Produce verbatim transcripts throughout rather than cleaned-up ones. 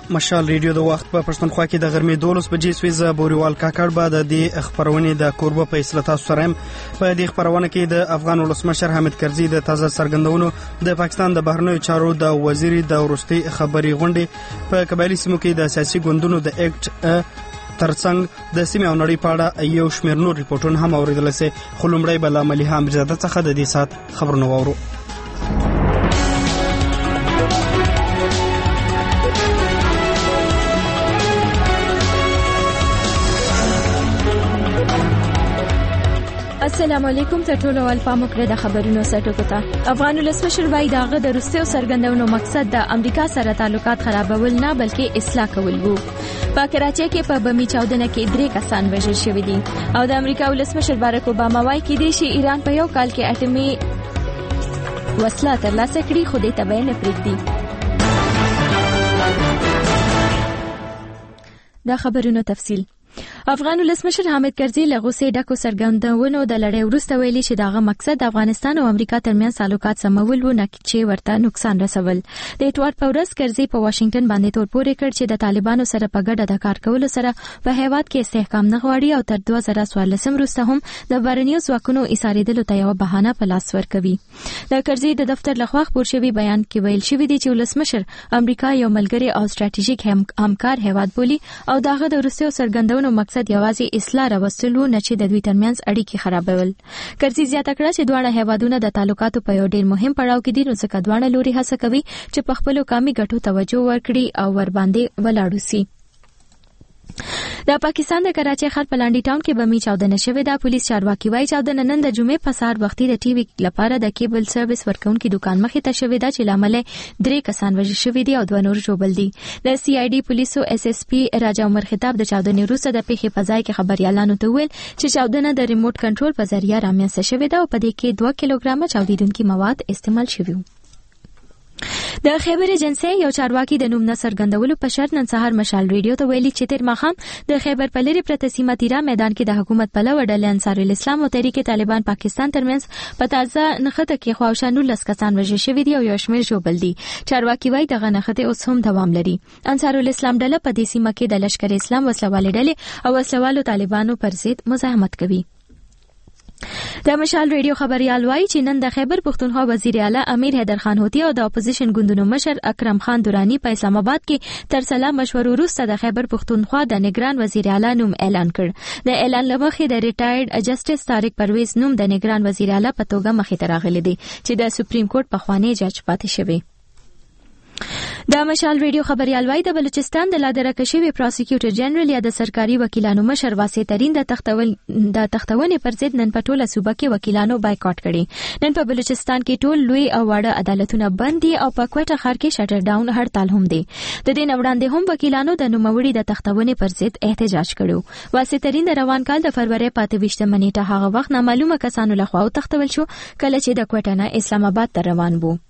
مشال ریډیو د وخت په پښتونخوا کې د غرمې دولس بجې سویزه بوريوال کاکړ بعد د خبرونې د کوربه په اصلاح تاسو سره په دې خبرونه کې د افغان ولسمشر حامد کرزي د تازه څرګندونو د پاکستان د بهرنیو چارو د وزیر د ورستي خبري غونډې په قبایلی سیمو کې د سیاسي ګوندونو د اکټ ترڅنګ د سیمې او نړۍ په اړه یو شمېر نور ریپورتونه هم اوریدل شي. خو لومړی بل عملی هم زیاده څخه د دې سات خبرونه وورو. السلام علیکم ته ټولو الفا مکره د خبرونو سټکو ته. افغان ولسمشر وایي داغه د روسیې څرګندونو مقصد د امریکا سره تعلقات خرابول نه بلکې اصلاح کول وو. په کراچۍ کې په بمی چاودنه کې درې کسان وژل شوي دي او د امریکا ولسمشر باراک اوباما وایي کېدای شي ایران په یو کال کې اټومي وسله ترلاسه کړي خو دې ته به نه پرېږدي. دا خبرونو تفصیل. افغان ولسمشر حامد کرزي له غوسې ډکو څرګندونو د لړۍ وروسته ویلي چې داغه مقصد د افغانستان او امریکا ترمنځ تعلقات سمول و نه چې ورته نقصان رسول. د اتوار په ورځ کرزي په واشنگټن باندې تور پورې کړ چې د طالبانو سره په ګډه د کار کولو سره په هیواد کې استحکام نه غواړي او تر دوه زره څوارلسم وروسته هم د بهرنیو ځواکونو ایساریدلو ته یو بهانه په لاس ورکوي. د کرزي د دفتر لخوا خپور شوی بیان کې ویل شوی دی چې ولسمشر امریکا یو ملګری او ستراتیژیک همکار هیواد بولي او داغه د روسیې څرګندونو مقصد یوازې اصلاح راوستلو نه چې د دوی ترمنځ اړیکې خرابول. کرزي زیاته کړه چې دواړه هیوادونه د تعلقاتو په یو ډیر مهم پړاو کې دي نو ځکه دواړه لوري هڅه کوي چې په خپلو قومي ګټو توجه ورکړي او ور باندې ولاړ شي. د پاکستان د کراچۍ ښار په لانډي ټاون کې بمی چاودنه شوې ده. پولیس چارواکي وایي چاودنه نن د جمعې په سهار وختي د ټي وي لپاره د کیبل سرویس ورکونکي دکان مخې ته شوې ده چې لامل درې کسان وژل شوي دي او دوه نور ژوبل دي. د سی آی ډي پولیسو اس اس پی راجا عمر خطاب د چاودنې وروسته د پیښې په ځای کې خبريالانو ته ویل چې چاودنه د ریموټ کنټرول په ذریعہ رامنځته شوې ده او په دې کې دوه کیلوګرامه چاودیدونکي مواد استعمال شوي. د خیبر ایجنسی یو چارواکي د نوم نه څرګندولو په شرط نن سهار مشال ریډیو ته ویلي چې تیر ماښام د خیبر په لرې پرته سیمه تیرا میدان کې د حکومت پلوه ډلې انصار الاسلام او تحریک طالبان پاکستان ترمنځ په تازه نښته کې خواوشا نولس کسان وژل شوي دي او یو شمېر ژوبل دي. چارواکي وایي دغه نښتې اوس هم دوام لري. انصار الاسلام ډله په دې سیمه کې د لشکر اسلام وسلوالې ډلې او وسلوالو طالبانو پر ضد مزاحمت کوي. د مشال ریډیو خبريال وایي چې نن د خیبر پښتونخوا وزیر اعلی امیر حیدر خان هوتی او د اپوزیشن ګوندونو مشر اکرم خان دورانی په اسلام آباد کې تر سلا مشورو وروسته د خیبر پښتونخوا د نگران وزیر اعلی نوم اعلان کړ. د اعلان لمخې د ریټایرډ جسټس طارق پرویز نوم د نگران وزیر اعلی په توګه مخې ته راغلی دی چې د سپریم کورټ په خوانی جج پاتې شوی. د مشال ریډیو خبريال وایي د بلوچستان د لادرکه شوی پروسیکیوټر جنرال یا د سرکاري وکیلانو مشر واسع ترين د تختول د تختونې پر ضد نن په ټوله صوبه کې وکیلانو بایکاټ کړي. نن په بلوچستان کې ټول لوی او واړه عدالتونه بند دي او په کوټه ښار کې شټر ډاون هړتال هم دي. د دې نه وړاندې هم وکیلانو د نوموړي د تختونې پر ضد احتجاج کړو. واسع ترين د روان کال د فروری په اته ویشتمه نیټه هغه وخت نامعلومه کسانو لخوا تختول شو کله چې د کوټه نه اسلام آباد ته روان وو.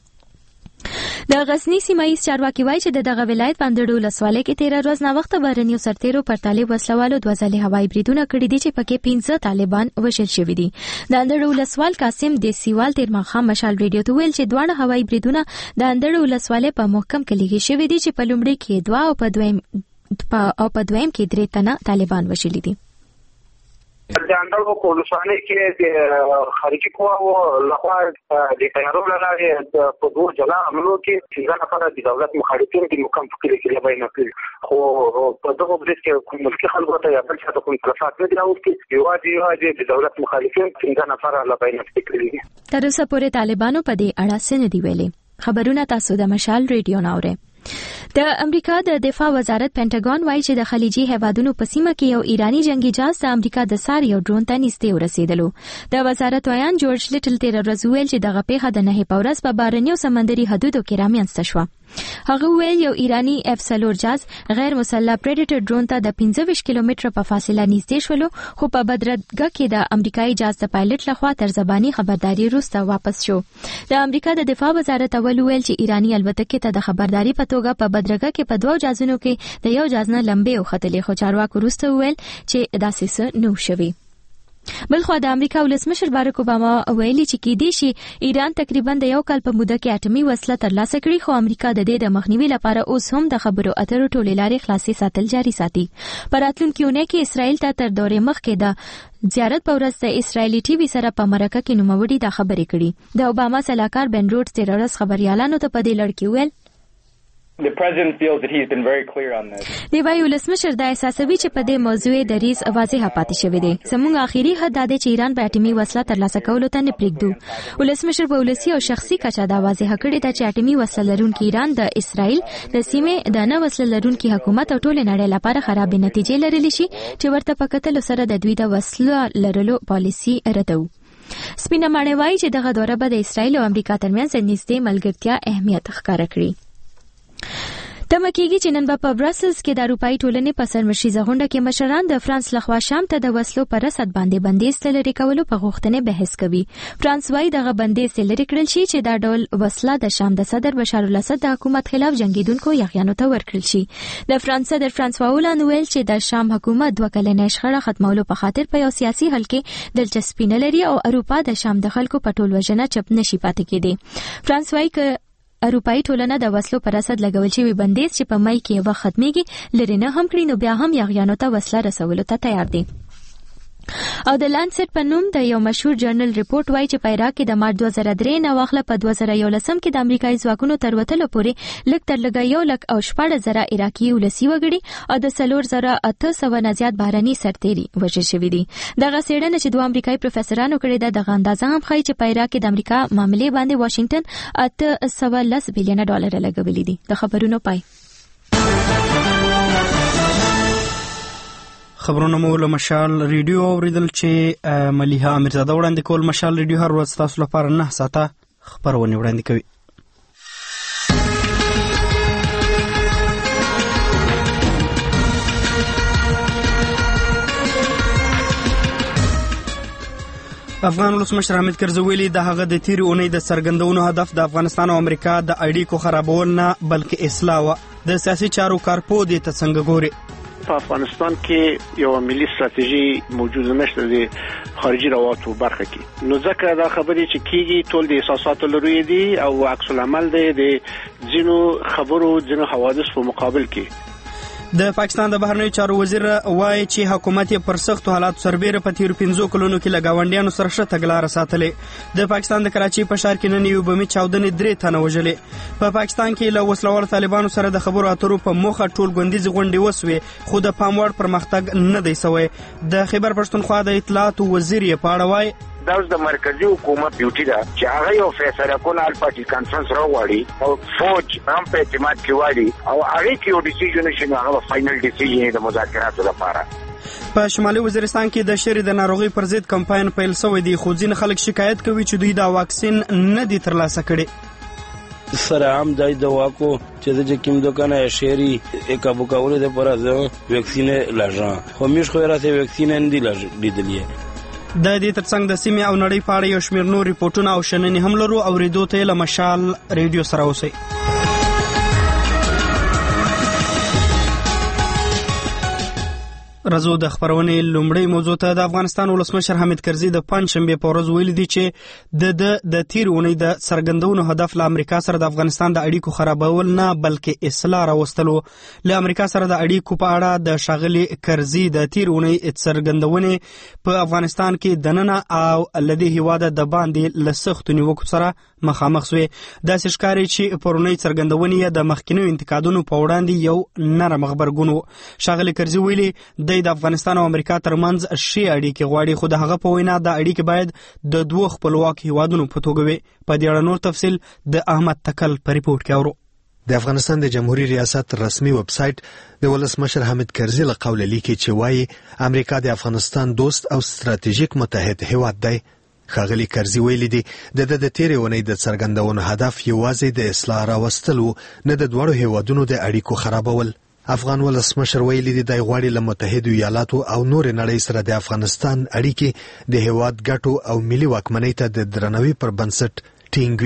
د غزنی سیمایي چارواکي وایي چې دغه ولایت باندې ولسوالۍ کې تیر ورځ نه وخت بهرنیو سرتیرو پر طالب وسلوالو دوه ځلې هوایي بریدونه کړي دي چې پکې پنځه طالبان وژل شوي دي. د اندړ ولسوال قاسم د سیوال تیر ماښام مشال ریډیو ته ویل چې دواړه هوایي بریدونه د اندړ ولسوالۍ په محکم کې لګي شوي دي چې په لومړي کې دوه او په دویم او په دویم کې درې تنه طالبان وژلي دي. د اندړو په ولسوالۍ کې د خارجي قواو لخوا د تیارو لارې په دوه جلا عملو کې څنګه لپاره د دولت مخالفین د مقام فکر کې لبای نه کړی خو په دغه برید کې کوم ملکی خلکو ته یا بل څه ته کوم خلافات نه دی راوستي یوازې یوازې د دولت مخالفین څنګه لپاره لبای نه کړی. تر اوسه پورې طالبانو په دې اړه څه نه دی ویلي. خبرونه تاسو د مشال ریډیو ناوره. د امریکا د دفاع وزارت پینټاګون وایي چې د خلیجي هیوادونو په سیمه کې یو ایرانی جنگي جهاز د امریکا د سار یو ډرون ته نږدې ورسېدلو. د وزارت ویان جورج لیټل تیر ورځ ویل چې دغه پیښه د نهه په ورځ په بهرنیو سمندري حدودو کې رامنځته شوه. هغه ویل یو ایرانی اف سلور جاز غیر مسلح پریډیټر ډرون ته د پنځه ویشت کیلومتره په فاصله نږدې شولو خو په بدرګه کې د امریکایي جاز د پایلټ لخوا تر زبانی خبرداري وروسته واپس شو. د امریکا د دفاع وزارت اول ویل چې ایرانی الوتکې ته د خبرداري په توګه په بدرګه کې په دوه جازونو کې د یو جاز نه لمبې وختلې خو چارواکو وروسته ویل چې داسې څه نه شوي. بلخو د امریکا ولسمشر باراک اوباما ویلي چې کېدې شي ایران تقریبا د یو کال په موده کې اټومي وسله ترلاسه کړي، خو امریکا د دې د مخنیوي لپاره اوس هم د خبرو اترو ټولې لارې خلاصې ساتل جاري ساتي. په راتلونکي اونۍ کې اسرائیل ته تر دورې مخکې د زیارت په ورځ د اسرائیلي ټي وي سره په مرکه کې نوموړي دا خبرې کړي. د اوباما سلاکار بن روډز تیر ورځ خبريالانو ته په دې لړ کې ویل The president feels that he's been very clear on this. دی وايي ولسمشر دا احساسوي چې په دې موضوع دریز واضح پاتې شوی دی. زموږ اخیری حد دا دی چې ایران په اټومي وسله ترلاسه کولو ته نه پرېږدو. ولسمشر په ولسی او شخصي کچه دا واضح کړی دا چې اټومي وسله لرونکي ایران د اسرائیل د سیمې د نه وسله لرونکي حکومت او ټول نړۍ لپاره خراب نتیجې لرلی شي چې ورته په کتل سره د دوی د وسله لرلو پالیسي ردو. سپینه ماڼۍ وايي چې دغه دوره به د اسرائیل او امریکا ترمنځ نږدې ملګرتیا اهمیت ښکاره کړي. تمه کېږي چې نن به په برسلز کې د اروپایي ټولنې په سرمشریزه غونډه کې مشران د فرانس لخوا شام ته د وسلو پر رسد باندې بندیز لري کولو په غوښتنې بحث کوي. فرانس وايي دغه بندیز لري کړل شي چې دا ډول وسله د شام د صدر بشار الاسد د حکومت خلاف جنگیدونکو یغیانو ته ورکړل شي. د فرانس صدر فرانسوا هولند ویل چې د شام حکومت دوه کلنې شخړه ختمولو په خاطر په یو سیاسي حل کې دلچسپي نه لري او اروپا د شام د خلکو په ټول وژنه چپ نشي پاتې کېدی. فرانس وايي ک اروپایي ټولنه د وسلو پر رسد لګول شوی بندیز چې په مای کې وخت ختميږي لري نه هم کړی نو بیا هم یغیانو ته وسله رسولو ته تیار دي. او د لانسیټ په نوم د یو مشهور جرنل ریپورت وایي چې په عراق کې د مارچ دوه زره درې نه واخله په دوه زره یولسم کې د امریکایي ځواکونو تر وتلو پورې لږ تر لږه یو لک او شپږ زره عراقي ولسي وګړي او د څلور زره اته سوه نه زیات بهرني سرتیري وژل شوي دي. دغه څېړنه چې دوه امریکایي پروفیسورانو کړې ده دغه اندازه هم ښایي چې په عراق کې د امریکا معاملې باندې واشنګټن اته سوه لس بلیونه ډالر لګولي دي. د خبرونو پای. خبرونه مو له مشال ریډیو اوریدل چې ملیحه امیرزاده وړاندې کول. مشال ریډیو هر ورځ تاسو لپاره نه ساعته خبرونه وړاندې کوي. افغان ولسمشر حامد کرزي ویلي د هغه د تیرې اونۍ د څرګندونو هدف د افغانستان او امریکا د اړیکو خرابول نه بلکې اصلاح و. د سیاسي چارو کارپو دې ته څنګه ګوري؟ په افغانستان کې یو ملي ستراتیژي موجوده نشته د خارجي روابطو برخه کې، نو ځکه دا خبرې چې کیږي ټول د احساساتو لري دي او عکس العمل دی د ځینو خبرو ځینو حوادث په مقابل کې. د پاکستان د بهرنیو چارو وزیر وایي چې حکومت یې پر سختو حالاتو سربېره په تیرو پنځو کلونو کې له ګاونډیانو سره ښه تګلاره ساتلې. د پاکستان د کراچۍ په ښار کې نن یو بمي چاودنې درې تنه وژلې. په پاکستان کې له وسلوالو طالبانو سره د خبرو اترو په موخه ټول ګوندیزې غونډې وسوې خو د پام وړ پرمختګ نه دی سوی. د خیبر پښتونخوا د اطلاعاتو وزیر یې په اړه وایي دا د مرکزی حکومت ډیوټي ده چې هغه یو فیصله کوي ال پارټي کانفرنس راوړي او فوج هم په اعتماد کې وایي او هغه کې یو ډیسیژن شي نو هغه فائنل ډیسیژن د مذاکراتو لپاره. په شمالي وزیرستان کې د شری د ناروغي پر ضد کمپاین پیل شوی دی خو ځین خلک شکایت کوي چې دوی دا واکسین نه دي ترلاسه کړي. سره هم دای دوا کو چې د کوم دکانه شهري اکابو کولو د پر ازه ویکسین لاژه خو مش خو راته ویکسین نه دی لیدلې. د دې ترڅنګ د سیمې او نړۍ په اړه یو شمېر نور ریپورټونه او شننې هم لرو او ریډیو ته له مشال ریډیو سره اوسئ. رزو د خبرونې لومړی موضوع ته د افغانستان ولسمشر حامد کرزي د پنځشنبه په ورځ ویلي دي چې د د تیر اونۍ د څرګندونو هدف له امریکا سره د افغانستان د اړیکو خرابول نه بلکې اصلاح راوستلو. له امریکا سره د اړیکو په اړه د ښاغلي کرزي د تیر اونۍ څرګندونې په افغانستان کې دننه او لدې هیواده د باندې له سختو نیوکو سره مخامخ شوې. داسې ښکاري چې پرونۍ څرګندونې د مخکینیو انتقادونو په وړاندې یو نرم غبرګون و. ښاغلي کرزي ویلي د افغانستان او امریکا ترمنځ ښې اړیکې غواړي خو د هغه په وینا د اړیکې باید د دوه خپلواک هیوادونو په توګه وي. په دې اړه نور تفصیل د احمد تکل په ریپورت کې اورو. د افغانستان د جمهوریت ریاست رسمي ویب سټ د ولسمشر حامد کرزي له قوله لیکي چې وایي امریکا د افغانستان دوست او ستراتیژیک متحد هیواد دی. ښاغلي کرزي ویلي دي د د تیرې اونۍ د څرګندونو هدف یوازې د اصلاح راوستل و نه د دواړو هیوادونو د اړیکو خرابول. افغان ولسمشر ویلي دي د غواړي له متحده ایالاتو او نور نړۍ سره د افغانستان اړیکې د هیواد ګټو او ملي واکمنۍ ته د درناوي پر بنسټ ټینګ وي.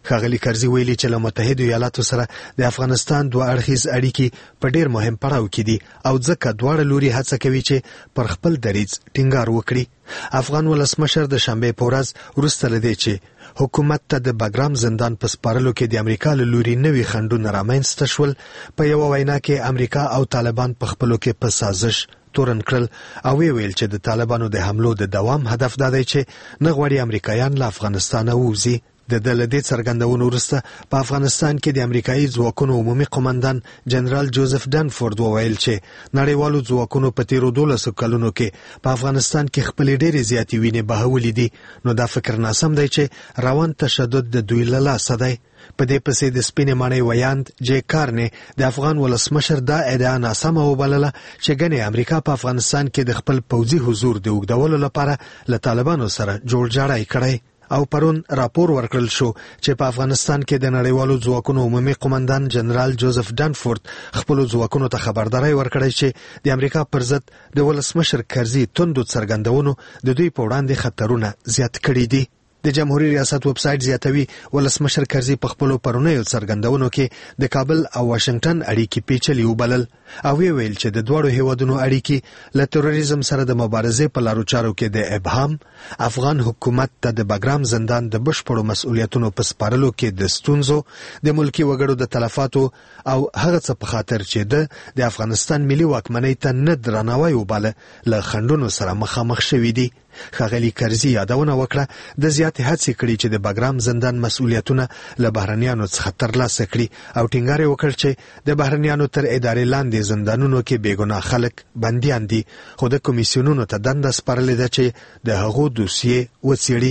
ښاغلي کرزي ویلي چې له متحده ایالاتو سره د افغانستان دوه اړخیز اړیکې په ډیر مهم پړاو کې دي او ځکه دواړه لوري هڅه کوي چې پر خپل دریځ ټینګار وکړي. افغان ولسمشر د شنبې په ورځ وروسته له دې چې حکومت ته د بګرام زندان په سپارلو کې د امریکا له لوري نوي خنډونه رامنځته شول، په یوه وینا کې امریکا او طالبان په خپلو کې په سازش تورن کړل او ویل چې د طالبانو د حملو د دوام هدف دا دی چې نه غواړي امریکایان له افغانستانه ووځي. د دلته څرګندونو وروسته په افغانستان کې د امریکایي ځواکونو عمومي قومندان جنرال جوزف ډانفورد وویل چې نړیوالو ځواکونو په تیرو دولسو کلونو کې په افغانستان کې خپلې ډېرې زیاتې وینې بهولې دي، نو دا فکر ناسم دی چې روان تشدد د دوی له لاسه دی. په دې پسې د سپینې ماڼۍ ویاند جې کارنې د افغان ولسمشر دا ادعا ناسمه وبلله چې ګنې امریکا په افغانستان کې د خپل پوځي حضور د اوږدولو لپاره له طالبانو سره جوړجاړی کړی او پرون راپور ورکړل شو چې په افغانستان کې د نړیوالو ځواکونو عمومي قومندان جنرال جوزف ډانفورد خپل ځواکونو ته خبرداري ورکړی چې د امریکا پر ضد د ولسمشر کرزي توندو څرګندونو د دوی په وړاندې خطرونه زیات کړي دي. د جمهوریت ریاست ویب سایټ زیاتوي ولسمشر کرزي په خپلو پرونیو څرګندونو کې د کابل او واشنگټن اړیکې پیچلې وبلل او ویل چې د دوړو هیوادونو اړیکې له تروریزم سره د مبارزې په لارو چارو کې د ابهام، افغان حکومت ته د بګرام زندان د بشپړو مسؤلیتونو په سپارلو کې د ستونزو، د ملکی وګړو د تلفاتو او هغه څه په خاطر چې د افغانستان ملي واکمنۍ ته نه درناوی وباله له خنډونو سره مخامخ شوي دي. ښاغلي کرزي یادونه وکړه د زیاتې هڅې کړي چې د بګرام زندان مسؤلیتونه له بهرنیانو څخه ترلاسه کړي او ټینګار یې وکړ چې د بهرنیانو تر ادارې لاندې زندانونو کې بېګناه خلک بندیان دي، خو د کمیسیونونو ته دنده سپارلې ده چې د هغو دوسیې وڅېړي.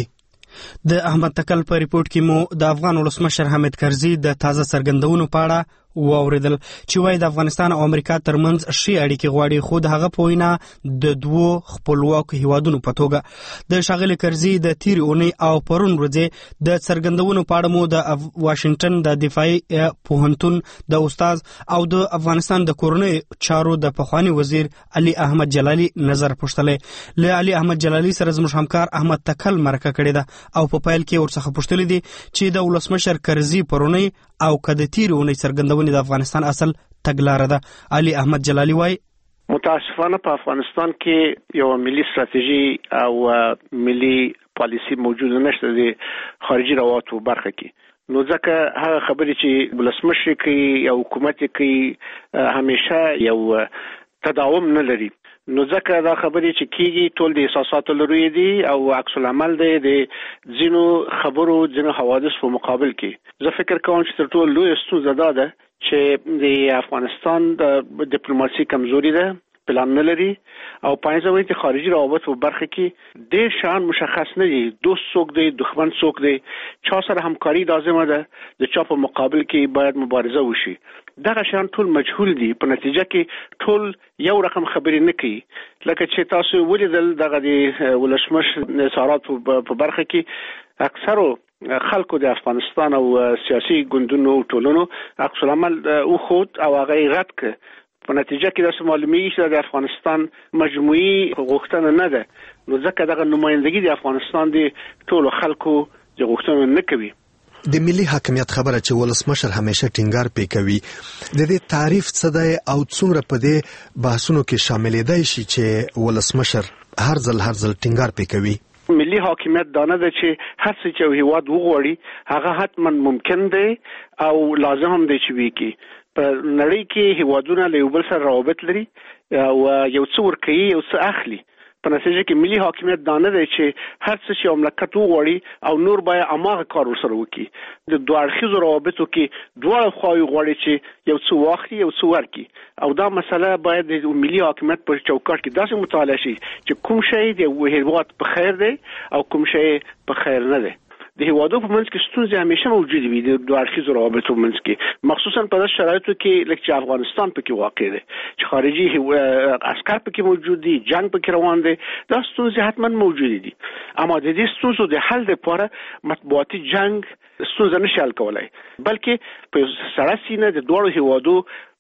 د احمد تکل په ریپورت کې مو د افغان ولسمشر حامد کرزي د تازه څرګندونو په اړه واوریدل چې وايي د افغانستان او امریکا ترمنځ ښې اړیکې غواړي، خو د هغه په وینا د دوو خپلواکو هیوادونو په توګه د ښاغلي کرزي د تیرې اونۍ او پرون ورځې د څرګندونو په اړه مو د واشنگټن د دفاعي پوهنتون د استاد او د افغانستان د کورنۍ چارو د پخواني وزیر علي احمد جلالي نظر پوښتلی. له علي احمد جلالي سره زموږ همکار احمد تکل مرکه کړې ده او په پیل کې ورڅخه پوښتلي دي چې د ولسمشر کرزي پرونۍ او که د تیرې اونۍ څرګندونې د افغانستان اصل تګلاره ده. علي احمد جلالي وايي متاسفانه په افغانستان کې یو ملي ستراتیژي او ملي پالیسی موجود نشته د خارجي روابطو برخه کې، نو ځکه هغه خبرې چې ولسمشر کوي یا حکومت کوي همیشه یو تداوم نه لري، نو ځکه دا خبرې چې کیږي ټول د احساساتو لري دي او عکس العمل دی د ځینو خبرو ځینو حوادث په مقابل کې. زه فکر کوم چې تر ټولو لوی ستونزه دا ده چې د افغانستان د ډیپلوماسي کمزوري ده، پلان نه لري او پاینځوي چې خارجي روابط په برخه کې ډېر شان مشخص نه دي، دوست څوک دی، دښمن څوک دی، چا سره همکاري لازمه ده، د چا په مقابل کې باید مبارزه وشي. دغه شان ټول مجهول دي، په نتیجه کې ټول یو رقم خبرې نه کوي. لکه چې تاسو ولیدل دغه د ولسمشر نثارات په برخه کې اکثرو خلکو د افغانستان او سیاسي ګوندونو ټولونو عکس العمل او خود او هغه رد کړ، په نتیجه کې د معلومیږي چې د افغانستان مجموعي غوښتنه نه ده، نو ځکه دغه نمائندګي د افغانستان د ټولو خلکو د غوښتنه نه کوي. د ملي حاکمیت خبره چې ولسمشر همیشه ټینګار پې کوي، د دې تعریف څه دی او څومره په دې بحثونو کې شاملېدای شي چې ولسمشر هر ځل هر ځل ټینګار پې کوي؟ ملي حاکمیت دانه ده چې هر څه چې هیواد وغواړي هغه حتما ممکن دی او لازم هم دی چې وي کې. په نړۍ کې هیوادونه له یو بل سره روابط لري او یو څه ورکوي یو څه اخلي، په نتیجه کې ملي حاکمیت دانه دی چې هر څه چې مملکت وغواړي او نور باید هماغه کار ورسره وکړي. د دوه اړخیزو روابطو کې دواړه خواوې غواړي چې یو څه واخلي یو څه ورکړي، او دا مسله باید د ملي حاکمیت په چوکاټ کې داسې مطالعه شي چې کوم شی د هیواد په خیر دی او کوم شی په خیر نه دی. د هیوادو په منځ کې ستونزې همیشه موجود وي د دوه اړخیزو روابطو په منځ کې، مخصوصا په داسې شرایطو کې لکه چې افغانستان پکې واقع دی چې خارجي عسکر پکې موجود دي، جنگ پکې روان دی، دا ستونزې حتما موجود دي. اما د دې ستونزو د حل لپاره مطبوعاتي جنگ ستونزه نشي حل کولای، بلکې په سړه سینه د دوه هیوادو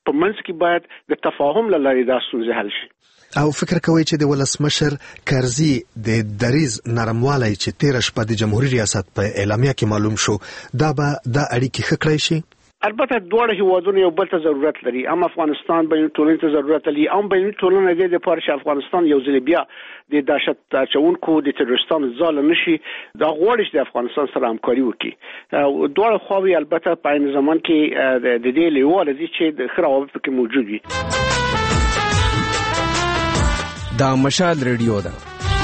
په منځ کې باید د تفاهم له لارې دا ستونزې حل شي. او فکر کوي چې د ولسمشر کرزي د دریز نرموالی چې تیر شپه د جمهوریت ریاست په اعلامیه کې معلوم شو دا به د اړیکې ښه کړی شي؟ البته دواړه هیوادونه یو بل ته ضرورت لري. هم افغانستان بین ټولنې ته ضرورت لري، هم بین ټولنه د لپاره چې افغانستان یو ځل بیا د دهشت اچونکو د تروریستانو ځاله نشي دا غواړي چې د افغانستان سره همکاري وکړي. دواړه خواوې البته په عین زمان کې د دې لیواله دي چې د ښه روابط پکې موجود وي. دا مشال ریډیو ده.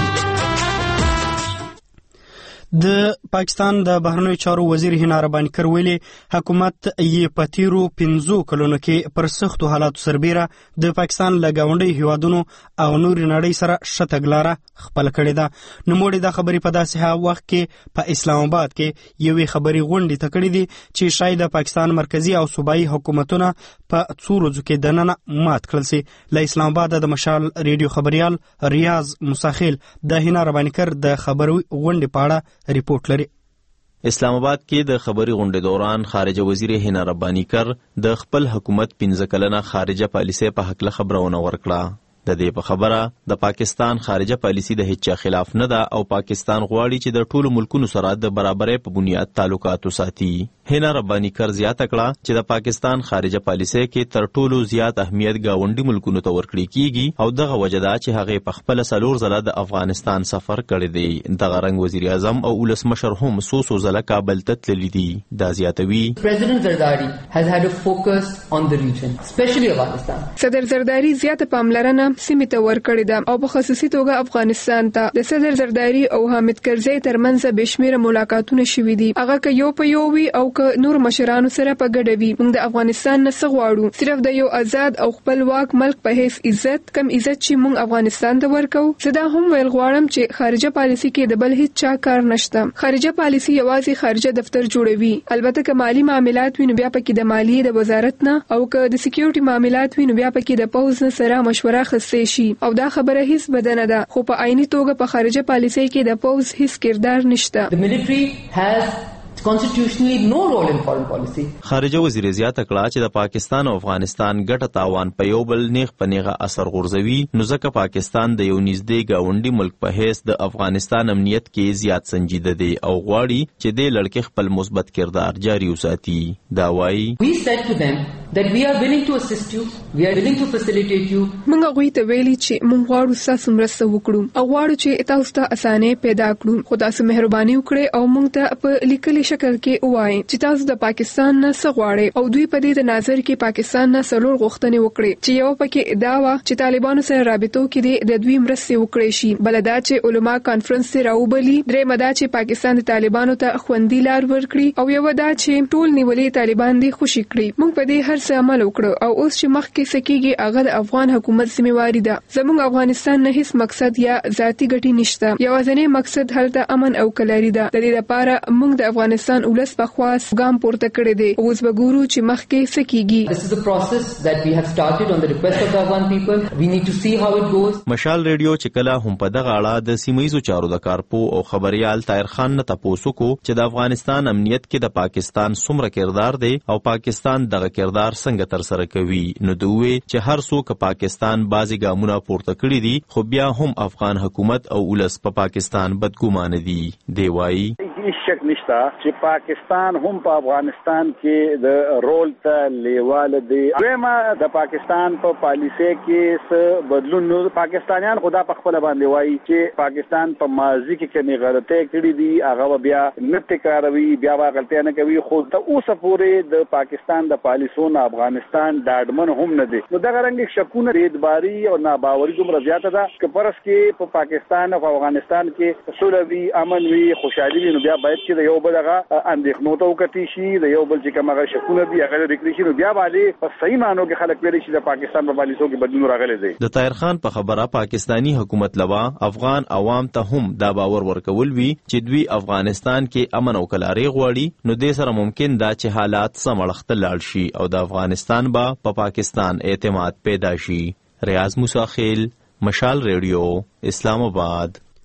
د پاکستان د بهرنیو چارو وزیر هینا رباني کر ویلي حکومت یې په تیرو پنځو کلونو کې پر سختو حالاتو سربیره د پاکستان له ګاونډي هیوادونو او نورې نړۍ سره ښه تګلاره خپله کړې ده. نوموړي دا خبرې په داسې وخت کې په اسلام آباد کې یوې خبري غونډې ته کړې دي چې شاید د پاکستان مرکزی او صوبایي حکومتونه په څو ورځو کې دننه مات کړل سي. له اسلام آباد د مشال ریډیو خبريال ریاض مساخیل د هینا رباني کر د خبري غونډې په اړه ریپورت لري. اسلام آباد کې د خبري غونډې دوران خارجه وزیر هینا رباني کر د خپل حکومت پنځه کلنه خارجه پالیسي په حق له خبرونه ورکړه. د دې په خبره د پاکستان خارجه پالیسي د هیڅ خلاف نه ده او پاکستان غواړي چې د ټولو ملکونو سره د برابرۍ په بنیاد تعلقات وساتي. هینا رباني کر زیاته کړه چې د پاکستان خارجه پالیسي کې تر ټولو زیات اهمیت گاونډي ملکونو ته ورکړي کیږي او دغه وجه ده چې هغه په خپل سلور ځله د افغانستان سفر کړی دی. دغه رنګ وزیر اعظم او ولسمشر هم څو څو ځله کابل ته تللی دي. دا زیاتوي President Zardari has had a focus on the region, especially Afghanistan. صدر زرداری زیاته پاملرنه سیمې ته ورکړې ده او په خصوصي توګه افغانستان ته. د صدر زرداری او حامد کرزي ترمنځ بشمیره ملاقاتونه شوي دي. هغه که یو په یو وي او که نور مشرانو سره په ګډه وي. موږ د افغانستان نه څه غواړو؟ صرف د یو آزاد او خپلواک ملک په حیث عزت، کم عزت چې موږ افغانستان ته ورکو. زه دا هم ویل غواړم چې خارجه پالیسي کې د بل هیڅ چا کار نشته. خارجه پالیسي یوازې خارجه دفتر جوړوي. البته که مالی معاملات وي نو بیا پکې د مالیې د وزارت نه او که د سکیورټي معاملات وي نو بیا پکې د پوز نه سره مشوره خسته شي او دا خبره هیڅ بدنه ده. خو په عیني توګه په خارجه پالیسي کې د پوز هیڅ کردار نشته. The military has constitutionally no role in foreign policy. خارجه وزیر زیاته کړه چې د پاکستان او افغانستان ګټه تاوان په یو بل نیغ په نیغه اثر غورځوي نو ځکه پاکستان د یو نږدې ګاونډي ملک په حیث د افغانستان امنیت کې زیات سنجیده دی او غواړي چې د لړکې خپل مثبت کردار جاری وساتي. دا وایي We said to them that we are willing to assist you, we are willing to facilitate you. موږ هغوی ته ویلي چې موږ غواړو ستاسو مرسته وکړو او غواړو چې تاسو ته اسانۍ پیدا کړو. خو تاسو مهرباني وکړئ او موږ ته په لیکلي شکل کې ووایئ چې تاسو د پاکستان نه څه غواړئ او دوی په دې د ناظر کې پاکستان نه څلور غوښتنې وکړي چې یو پکې دا وه چې طالبانو سره رابطو کې د دوی مرستې وکړی شي، بله دا چې علما کانفرنس ته راوبلي، درېیمه دا چې پاکستان د طالبانو ته خوندي لار ورکړي او یوه دا چې ټول نیولې طالبان دې خوشي کړي. موږ په دې هر څه عمل وکړو او اوس چې مخکې څه کېږي هغه د افغان حکومت ذمہواري ده. زموږ افغانستان نه هیڅ مقصد یا ذاتي ګټې نشته. یوازینی مقصد هلته امن او کلاري ده. د دې لپاره موږ د افغانستان ولس په خواس ګام پورته کړی دی. اوس به ګورو چې مخکې څه کېږي. This is a process that we have started on the request of the Afghan people. We need to see how it goes. مشال ریډیو چې کله هم په دغه اړه د سیمه‌یزو چارو د کارپو او خبريال طاهر خان نه تاسو کو چې د افغانستان امنیت کې د پاکستان څومره کردار دی او پاکستان دغه کردار څنګه تر سره کوي نو دوی چې هر څوک پاکستان بازي ګامونه پورته کړی دي خو بیا هم افغان حکومت او ولس په پاکستان بدګمانه دي. دی وایي هیڅ شک نشته چې پاکستان هم په افغانستان کې د رول ته لیواله دی. دویمه د پاکستان په پالیسي کې څه بدلون نو پاکستانیان خدا په خپل باندې وایي چې پاکستان په ماضي کې کومې غلطۍ کړې دي هغه بیا نه تکراروي، بیا به غلطۍ نه کوي. خو تر اوسه پورې د پاکستان د پالیسونو افغانستان ډاډمن هم نه دی. نو دغه رنګ شکونه ریدباري او ناباوري دومره زیاته ده چې پرس کې په پاکستان او افغانستان کې سوله وي، امن وي، خوشحالي وي نو بیا باید چې د یو بل هغه اندېښنو ته وکتي شي، د یو بل چې کوم هغه شکونه دي هغه لرې کړي شي نو بیا باندې په صحیح معنو کې خلک ویلی شي د پاکستان په پالیسو کې بدلون راغلی دی. د طاهر خان په خبره پاکستانی حکومت لوا افغان عوام ته هم دا باور ورکول وی چې دوی افغانستان کې امن او کلاري غواړي نو دې سره ممکن دا چې حالات سمړخت لاړ شي او د افغانستان با په پا پاکستان اعتماد پیدا شي. ریاض مساخیل، مشال ریډیو، اسلام آباد.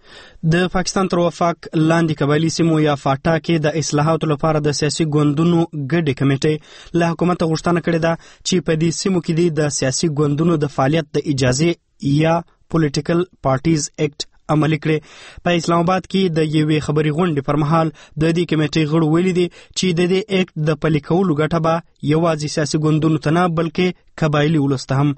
د پاکستان تر وفاق لاندې قبایلي سیمو یا فاټا کې د اصلاحاتو لپاره د سیاسي ګوندونو ګډې کمیټې له حکومت غوښتنه کړې ده چې په دې سیمو کې د سیاسي ګوندونو د فعالیت د اجازه یا پولیټیکل پارټیز ایکټ عملي کړي. په اسلام آباد کې د یوې خبري غونډې پر مهال د دې کمیټې غړو ویلي دي چې د دې ایکټ د پلي کولو ګټه به یوازې سیاسي ګوندونو ته نه بلکې قبایلي ولس ته هم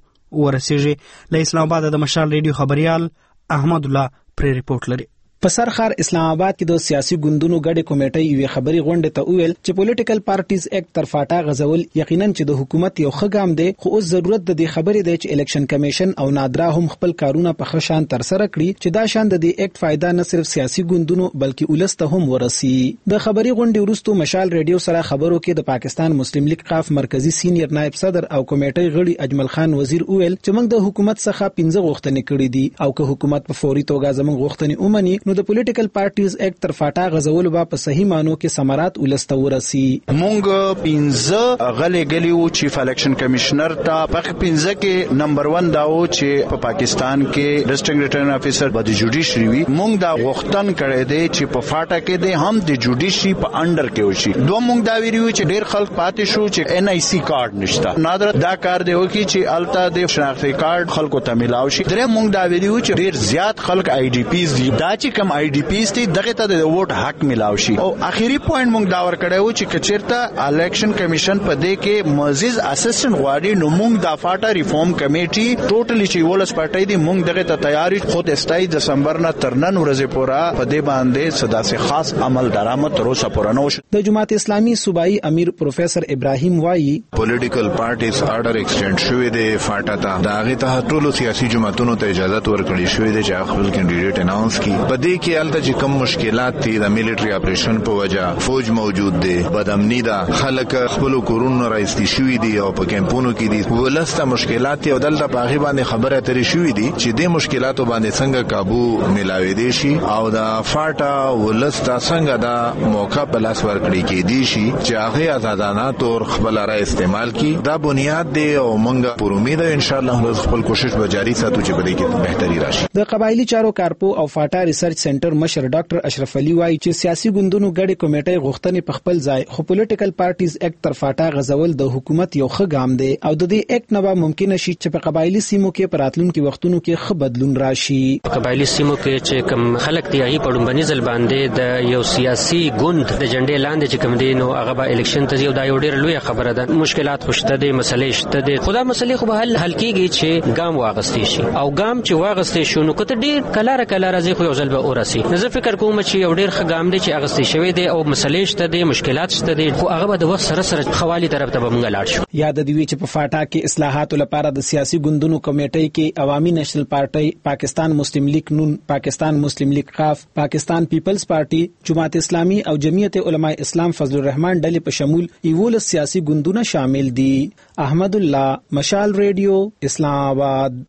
ورسیږي. له اسلام آباد د مشال ریډیو خبريال احمد الله پر ریپورت لري. په سرخار اسلام آباد کې د سیاسي ګوندونو ګډې کمیټې یوې خبري غونډې ته ویل چې پولیټیکل پارټیز ایکټ تر فاټا غزول یقینا چې د حکومت یو ښه ګام دی، خو اوس ضرورت د دې خبرې دی چې الیکشن کمیشن او نادرا هم خپل کارونه په ښه شان تر سره کړي چې دا شان د دې ایکټ فائدہ نه صرف سیاسي ګوندونو بلکې ولس ته هم ورسي. د خبري غونډې وروسته مشال ریډیو سره خبرو کې د پاکستان مسلم لیگ قاف مرکزی سینیئر نائب صدر او کمیټې غړي اجمل خان وزیر ویل چې موږ د حکومت څخه پنځه غوښتنې کړې دي او که حکومت په فوري توګه زموږ غوښتنې ومني نو د پولیټیکل پارټیز ایکټ تر فاټا غزول به په صحیح مانو کې ثمرات ولسته ورسي. مونږ پنځه غلې غلیو چیف الیکشن کمشنر ته په پنځه کې نمبر ون داو چې په پاکستان کې ډسټرکټ ریټرن افیسر به د جوډیشري وي. مونږ دا غوښتن کړی دی چې په فاټا کې د هم د جوډیشري په انډر کې وشي. دوه مونږ دا ویریو چې ډیر خلک پاتې شو چې ان آی سی کارت نشته. نادر دا کار دی وکي چې التا د شناختی کارت خلکو ته ملاوي شي. درې مونږ دا ویریو چې ډیر زیات خلک آی ډی پیز دي، دا چې کم آی ډی پیز دي دغه ته د ووټ حق ملاوي شي. او اخیری پوینټ مونږ دا ور کړو چې کچیرته الیکشن کمیشن په دې کې معزز اسسټنټ غواړي نو مونږ د فاټا ریفارم کمیټي ټوټلی چې ولس پټای دي مونږ دغه ته تیاری خود ستای دسمبر نه تر نن ورځې پورا په دې باندې صدا سي خاص عمل درآمد تر اوسه پورا نه وشو. د جماعت اسلامي صوبایي امیر پروفیسر ابراهیم وایي پولیټیکل پارټیز آرډر ایکسټند شوې ده فاټا ته دا هغه ته ټولو سیاسي جماعتونو ته اجازه ورکړې شوې ده چې خپل کینډیډیټ اناونس کړي. په دې کې الته چې کوم مشکلات دي د میلیټری اپریشن په وجه فوج موجود دي، بدامنی ده، خلک خپل کورونو راځي شوې دي او په کمپونو کې دي ولسته مشکلات او دلته په هغه باندې خبره اترې شوې دي چې د مشکلاتو باندې څنګه काबू ملاوي دي شي او دا فاټا ولسته څنګه دا موقع په لاس ورکړي کې دي شي چې هغه آزادانه تور خپل را استعمال کی. دا بنیاد دی او موږ پر امید ان شاء الله خپل کوشش به جاری ساتو چې بده کې بهتري راشي. د قبایلی چارو کارپو او فاټا ریسرچ سنټر مشر ډاکټر اشرف علي وایي چې سیاسي ګوندونو ګډې کمیټې غوښتنې په خپل ځای، خو پولیټیکل پارټیز ایکټ تر فاټا غزول د حکومت یو ښه ګام دی او د دې ایکټ نه به ممکن شي چې په قبایلی سیمو کې په راتلونکو وختونو کې ښه بدلون راشي. قبایلی سیمو کې چې کوم خلک دی هغه په ډومبني ځل باندې د یو سیاسي ګوند د جنډې لاندې چې کوم دی نو هغه به الیکشن ته یو دا یو ډیر لوی خبره ده. مشکلات خوشته دي، مسلې شته دي، خدا مسلې خو به حل حل کیږي چې ګام واغستې شي او ګام چې واغستې شو نو کته ډیر کلاره کلاره ځي خو یو ځل به اورسي. نو زه فکر کوم چې یو ډیر ښه ګام دی چې اغستې شوی دی او مسلې شته دي، مشکلات شته دي، خو هغه به د وخت سره سره خوالي طرف ته به موږ لاړ شو. یاد دی چې په فاټا کې اصلاحاتو لپاره د سیاسي ګوندونو کمیټې کې عوامي نېشنل پارټي، پاکستان مسلم لیگ نون، پاکستان مسلم لیگ قاف، پاکستان پیپلز پارټي، جماعت اسلامي او جمعیت علماء اسلام فضل الرحمن ډلې په شمول یو سیاسي ګوندونه شامل دي. احمد الله، مشال ریډیو، اسلام آباد.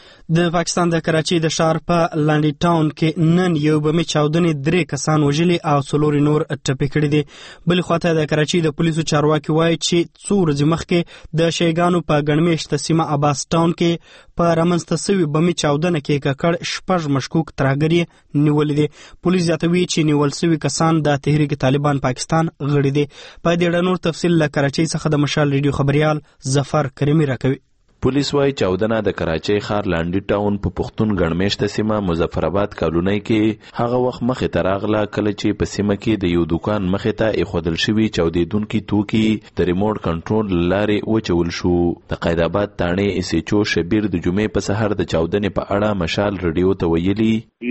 د پاکستان د کراچۍ د ښار په لانډي ټاون کې نن یو بمي چاودنې درې کسان وژلي او څلور نور ټپي کړي دي. بل خواته د کراچۍ د پولیسو چارواکي وایي چې څو ورځې مخکې د شیګانو په ګڼمېشته سیمه عباس ټاون کې په رامنځته سوي بمي چاودنه کې ککړ شپږ مشکوک ترهګر نیولې دي. پولیس زیاتوي چې نیول سوي کسان د تحریک طالبان پاکستان غړي دي. په دې اړه نور تفصیل له کراچۍ څخه د مشال ریډیو خبريال ظفر کریمي راکوي. پولیس وايي چاودنه د کراچۍ ښار لانډي ټاون په پښتون ګڼمېشته سیمه مظفرآباد کالونی کې هغه وخت مخې ته راغله کله چې په سیمه کې د یو دکان مخې ته ایښودل شوي چاودېدونکي توکي د ریموټ کنټرول له لارې وچول شو. د قید آباد تاڼې اس ایچ او شبیر د جمعې په سحر د چاودنې په اړه مشال ریډیو ته ویلي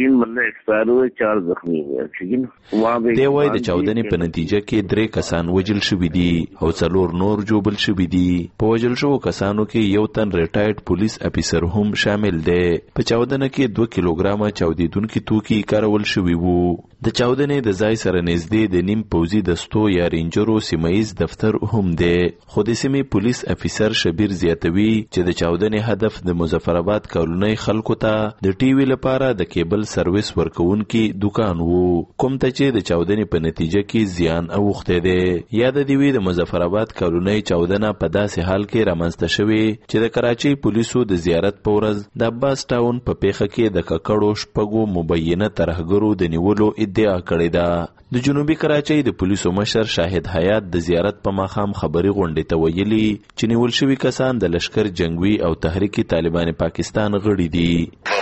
دی وايي د چاودنې په نتیجه کې درې کسان وژل شوي دي او څلور نور جوبل شوي دي. په وژل شوو کسانو کې یو تن ریټایرډ پولیس افیسر هم شامل دی. په چاودنه کې دوه کیلوګرامه چاودېدونکي توکي کارول شوي وو. د چاودنې د ځای سره نږدې د نیم پوځي دستو یا رینجرو سیمایي دفتر هم دی. خو د سیمې پولیس افیسر شبیر زیاتوي چې د چاودنې هدف د مظفرآباد کالونی خلکو ته د ټي وي لپاره د کیبل سرویس ورکوونکي دکان وو، کوم ته چې د چاودنې په نتیجه کې زیان اوښتی دی. یاد دی وي د مظفرآباد کالونی چاودنه په داسې حال کې رامنځته شوې چې د کراچۍ پولیسو د زیارت په ورځ د عباس ټاون په پیښه کې د ککړو شپږو مبینه ترهګرو د نیولو ادعا کړې ده. د جنوبي کراچۍ د پولیسو مشر شاهد حیات د زیارت په ماښام خبري غونډې ته ویلي چې نیول شوي کسان د لشکر جنگوي او تحریک طالبان پاکستان غړي دي.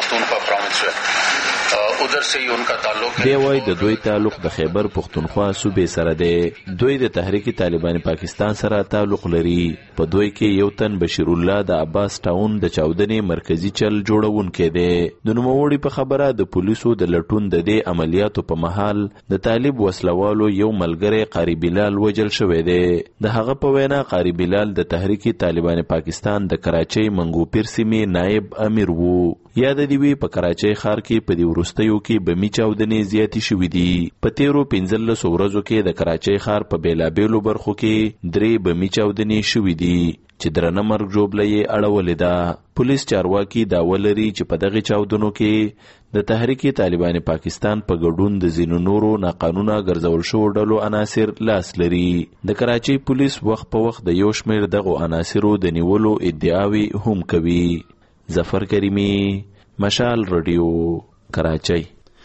دی وایي د دوی تعلق د خیبر پختونخوا صوبې سره دی. دوی د تحریک طالبان پاکستان سره تعلق لري. په دوی کې یو تن بشیر الله د عباس ټاون د چاودنې مرکزی چل جوړونکی دی. د نوموړي په خبره د پولیسو د لټون د دې عملیاتو په مهال د طالب وسلوالو یو ملګری قاری بلال وجل شوی دی. د هغه په وینا قاری بلال د تحریک طالبان پاکستان د کراچۍ منګوپیر سیمې نائب امیر وو. یاد دی وی په کراچۍ ښار کې په دې وروستیو کې بمي چاودنې زیاتې شوې دي. په تیرو پنځلسو ورځو کې د کراچۍ ښار په بیلابیلو برخو کې درې بمي چاودنې شوې دي چې درنه مرګ ژوبله یې اړولې ده. پولیس چارواکي دعوه لري چې په دغې چاودنو کې د تحریک طالبان پاکستان په ګډون د ځینو نورو ناقانونه ګرځول شوو ډلو عناصر لاس لري. د کراچۍ پولیس وخت په وخت د یو شمېر دغو عناصرو د نیولو ادعاوې هم کوي. ظفر کریمی، مشال رادیو، کراچۍ.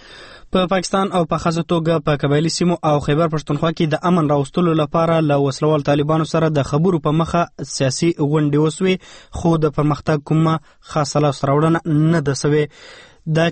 په پاکستان او په خاصه توګه په قبایلی سیمو او خیبر پښتونخوا کې د امن راوستلو لپاره له وسلوال طالبانو سره د خبرو په مخه سیاسي غونډې وسوي، خو د پرمختګ کومه خاصه لاسته راوړنه نه ده سوې. دا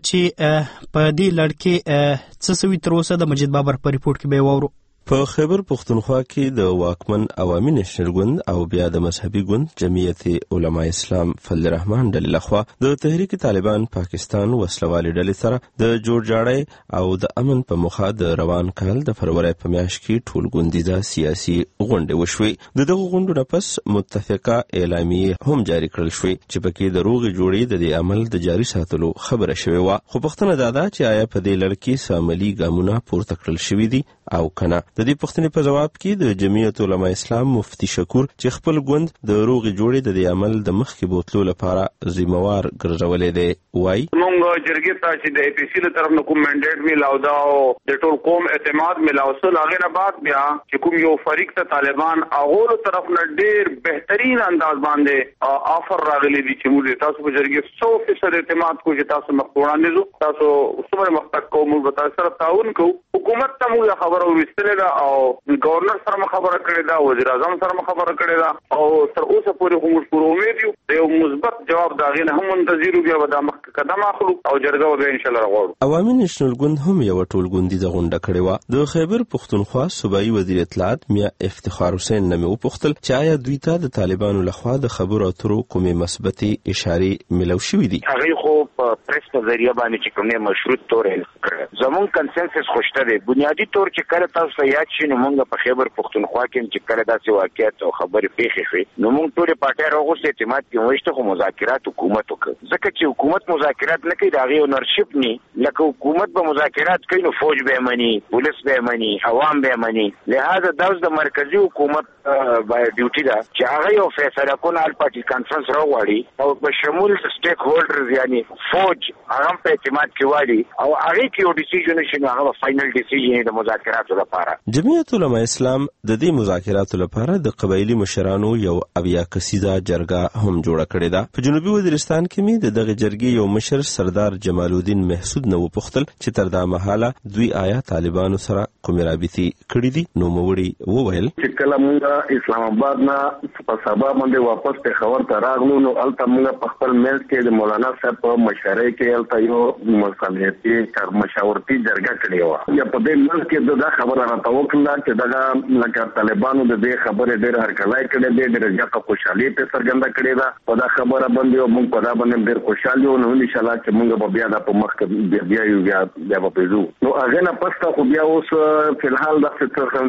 چې په دې لړ کې څه سوي تر اوسه د مجید بابر په ریپورټ کې به واورو. په خیبر پختونخوا کې د واکمن عوامي نېشنل ګوند او بیا د مذهبي ګوند جمعیت علماء اسلام فضل الرحمن ډلې لخوا د تحریک طالبان پاکستان وسلوالې ډلې سره د جوړجاړی او د امن په موخه د روان کال د فروری په میاشت کې ټول ګوندیزه سیاسي غونډې وشوې. د دغو غونډو نه پس متفقه اعلامیې هم جاری کړل شوې چې پکې د روغې جوړې د دې عمل د جاري ساتلو خبره شوې وه. خو پوښتنه دا ده چې آیا په دې لړ کې څه عملي ګامونه پورته کړل شوي دي او کنه. د دې پوښتنې په جواب کې د جمعیت علماء اسلام مفتی شکور چې خپل ګوند د روغې جوړې د دې عمل د مخکې بوتلو لپاره ذمہوار ګرځولې دی، وایي موږ جرګې ته چې د اي پي سي له طرف نه کوم منډیټ میلاو دا او د ټول قوم اعتماد میلاو سره هغه نه بعد بیا چې کوم یو فریق ته طالبان هغه طرف نه ډیر بهترین انداز باندې آفر راغلي دي چې موږ تاسو په جرګې سو فیصد اعتماد کوو چې تاسو مخ وړاندې زو تاسو څومره مخکې کوو موږ تاسو سره تعاون کوو. حکومت ته موږ خبره ورسېله ده او گورنر سره خبره کړې ده، وزیر اعظم سره خبره کړې ده او تر اوسه پورې موږ پوره امید یو یو مثبت جواب دا غي نه هم منتظر یو. بیا به مخ قدم اخلو او جرګه به ان شاء الله راغورو. عوامي نېشنل ګوند هم یو ټول ګوندیزه غونډه کړې و. د خیبر پختونخوا صوبایي وزیر اطلاعات میا افتخار حسین نمه وپوښتل چې آیا دوی ته د طالبانو لخوا د خبرو اترو کومې مثبتې اشارې ملو شوې دي. هغه خو په پریس په ذریعہ باندې چې کومه مشروط تور کړ زمون کنسنسس خوشته دی. بنیادی طور چې کله تاسو یاد شئ نو موږ په خیبر پختونخوا کې چې کله داسې واقعیت او خبرې پیښې شوې نو موږ ټول پارټي راغوسته اعتماد کې وشته خو مذاکرات حکومت وکړ. ځکه چې حکومت مذاکرات نه کوي دا غي اونرشپ نه لکه حکومت به مذاکرات کوي نو فوج به مني، پولیس به مني، عوام به مني. لہذا دا د مرکزی حکومت باید ډیوټي ده چې هغه یو فیصله کوي آل پارټي کانفرنس راوړي او په شمول سټیک هولډرز یعنی فوج هغه په اعتماد کې والی او هغه کې یو ډیسیژن شي نو هغه فائنل ډیسیژن د مذاکراتو لپاره. جمعیت علماء اسلام د دې مذاکراتو لپاره د قبایلی مشرانو یو اویا کسیزه جرګه هم جوړه کړې ده. په جنوبي وزیرستان کې می د دغه جرګې یو مشر سردار جمال الدین محسود نو پوښتل چې تر دا مهاله دوی آیا طالبانو سره کومې رابطې کړې دي. نو موړي وویل چې کله موږ اسلام آباد نه په سبا باندې واپس ته خبر ته راغلو نو الته موږ په خپل مېز کې د مولانا صاحب په مشورې کې الته یو مصالحتي کار مشاورتي جرګه کړې و. یا په دې ملک کې دا خبره راته وکړه چې دا لکه طالبانو د دې خبرې ډېر هرکلای کړې دي، ډېر ځکه خوشحالي په څرګنده کړې ده. په دا خبره باندې موږ په دا باندې ډېر خوشاله یو نو ان شاء الله چې موږ بیا د په مخ کې بیا یو بیا بیا په پېژو نو هغه نه پسته خو بیا اوس په الحال د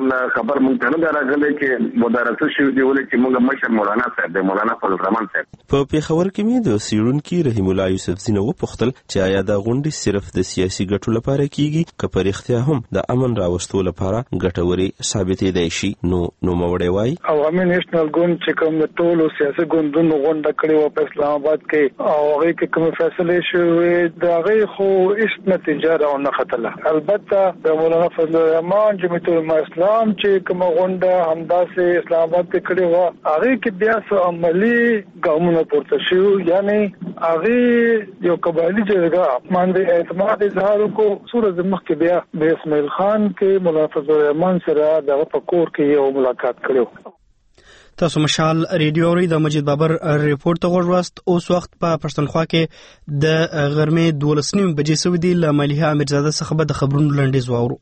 خبر موږ ته نه راغلی چې مدارسه شو دی ولې چې موږ مشر مولانا صاحب د مولانا فضل الرحمن صاحب په پیښور کې مې د سیړونکو رحیم الله یوسف زینو وپوښتل چې آیا دا غونډې صرف د سیاسي ګټو لپاره کیږي که په رښتیا هم د امن راوستلو لپاره ګټوري ثابتې دی شي. نو نو موړې وای عوامي نېشنل ګوند چې کوم ټول سیاسي ګوندونو غونډه کړې و په اسلام آباد کې او هغه کې کوم فیصله شوې دا غي خو هیڅ نتیجه را نه ختله. البته د مولانا فضل الرحمن جمعیت العلماء اسلام چې کوم غونډه همداسې چې اسلام آباد کې کړي و هغه کې بیا څو عملی ګامونه پورته شو یعنی هغه یو قبایلی جرګه باندې اعتماد اظهار کو صورت مخ کې بیا د اسماعیل خان کې مولانا فضل الرحمن سره د پکور کې یو ملاقات کړو. تاسو مشال ریډیو اوري د مجید بابر ریپورت ته ورواست. اوس وخت په پښتونخوا کې د غرمې دولس نیم بجې سوي دي. له مليحه امیرزاده څخه به د خبرونو لنډیز واورو.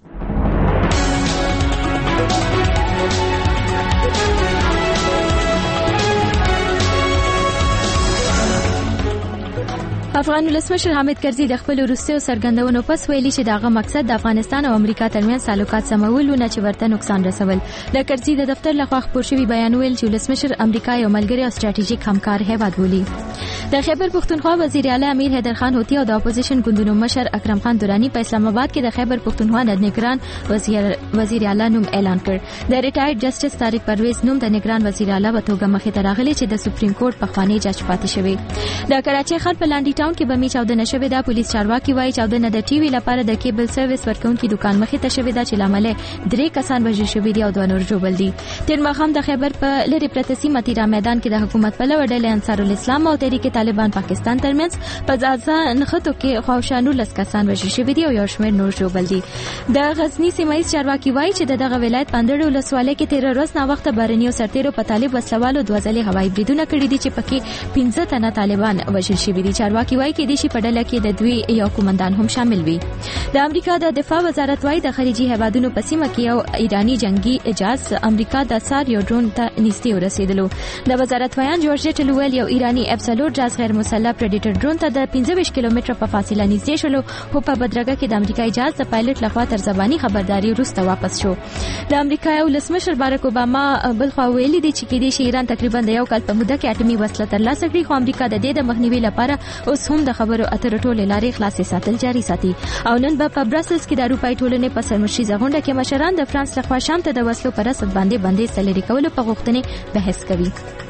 افغان ولسمشر حامد کرزي د خپل وروستیو څرګندونو پس ویلي چې دغه مقصد د افغانستان او امریکا ترمنځ تعلقات سمول نه چې ورته نقصان رسول. د کرزي د دفتر لخوا خپور شوی بیان ویل چې ولسمشر امریکا یو ملګری او ستراتیژیک همکار هیواد بولي. د خیبر پختونخوا وزیر اعلی امیر حیدر خان هوتی او د اپوزیشن ګوندونو مشر اکرم خان دورانی په اسلام آباد کې د خیبر پختونخوا د نگران وزیر وزیر اعلی نوم اعلان کړ. د ریټایرډ جسټس طارق پرویز نوم د نگران وزیر اعلی په توګه مخې ته راغلی چې د سپریم کورټ په خوانی جج پاتې شوی. د کراچۍ ښار په لانډي ټاون کې بمی چاودنه شوې ده. پولیس چارواکي وایي چاودنه د ټي وي لپاره د کیبل سرویس ورکونکي دکان مخې ته شوې ده چې لامل درې کسان وژل شوي دي او دوه نور ژوبل دي. تیر ماښام د خیبر په لری پرته سیمه تیرا میدان کې د حکومت په لور ډلې انصار الاسلام او تحریک طالبان پاکستان ترمنځ په ځاځه نښتو کې خوشانو لس کسان وژل شوي دي او یو شمېر نور ژوبل دي. د غزنی سیمایي چارواکي وایي چې دغه ولایت پاندړ ولسوالۍ کې تیر ورځ نا وخت بارنیو سرتیرو په طالب وسلوالو دوه ځلې هوایي بریدونه کړي دي چې پکې پنځه تنه طالبان وژل شوي دي. چارواکي وایي کې د شي په ډله کې د دوی یو قومندان هم شامل وي. د امریکا د دفاع وزارت وایي د خلیجي هیوادونو په سیمه کې یو ایرانی جنگي اجاز امریکا د سار یو ډرون ته نږدې ورسېدلو. د وزارت ویان جورج ټلویل یو ایرانی ابسولوټ جاز غیر مسلح پریډیټر ډرون ته د پنځه ویشت کیلومتره په فاصله نږدې شولو خو په بدرګه کې د امریکا اجاز د پایلټ لخوا تر زبانی خبرداري وروسته واپس شو. د امریکا ولسمشر بارک اوباما بلخوا ویلي دی چې کېدای شي ایران تقریبا د یو کال په موده کې اټومي وسله ترلاسه کړي خو امریکا د دې د مخنیوي لپاره اوس هم د خبرو اترو ټولې لارې خلاصې ساتل جاري ساتي. او نن به په براسلز کې د اروپای ټولنې په سرمشریزه غونډه کې مشران د فرانس لخوا شام ته د وسلو پر رسد باندې باندې سلری کولو په غوښتنې بحث کوي.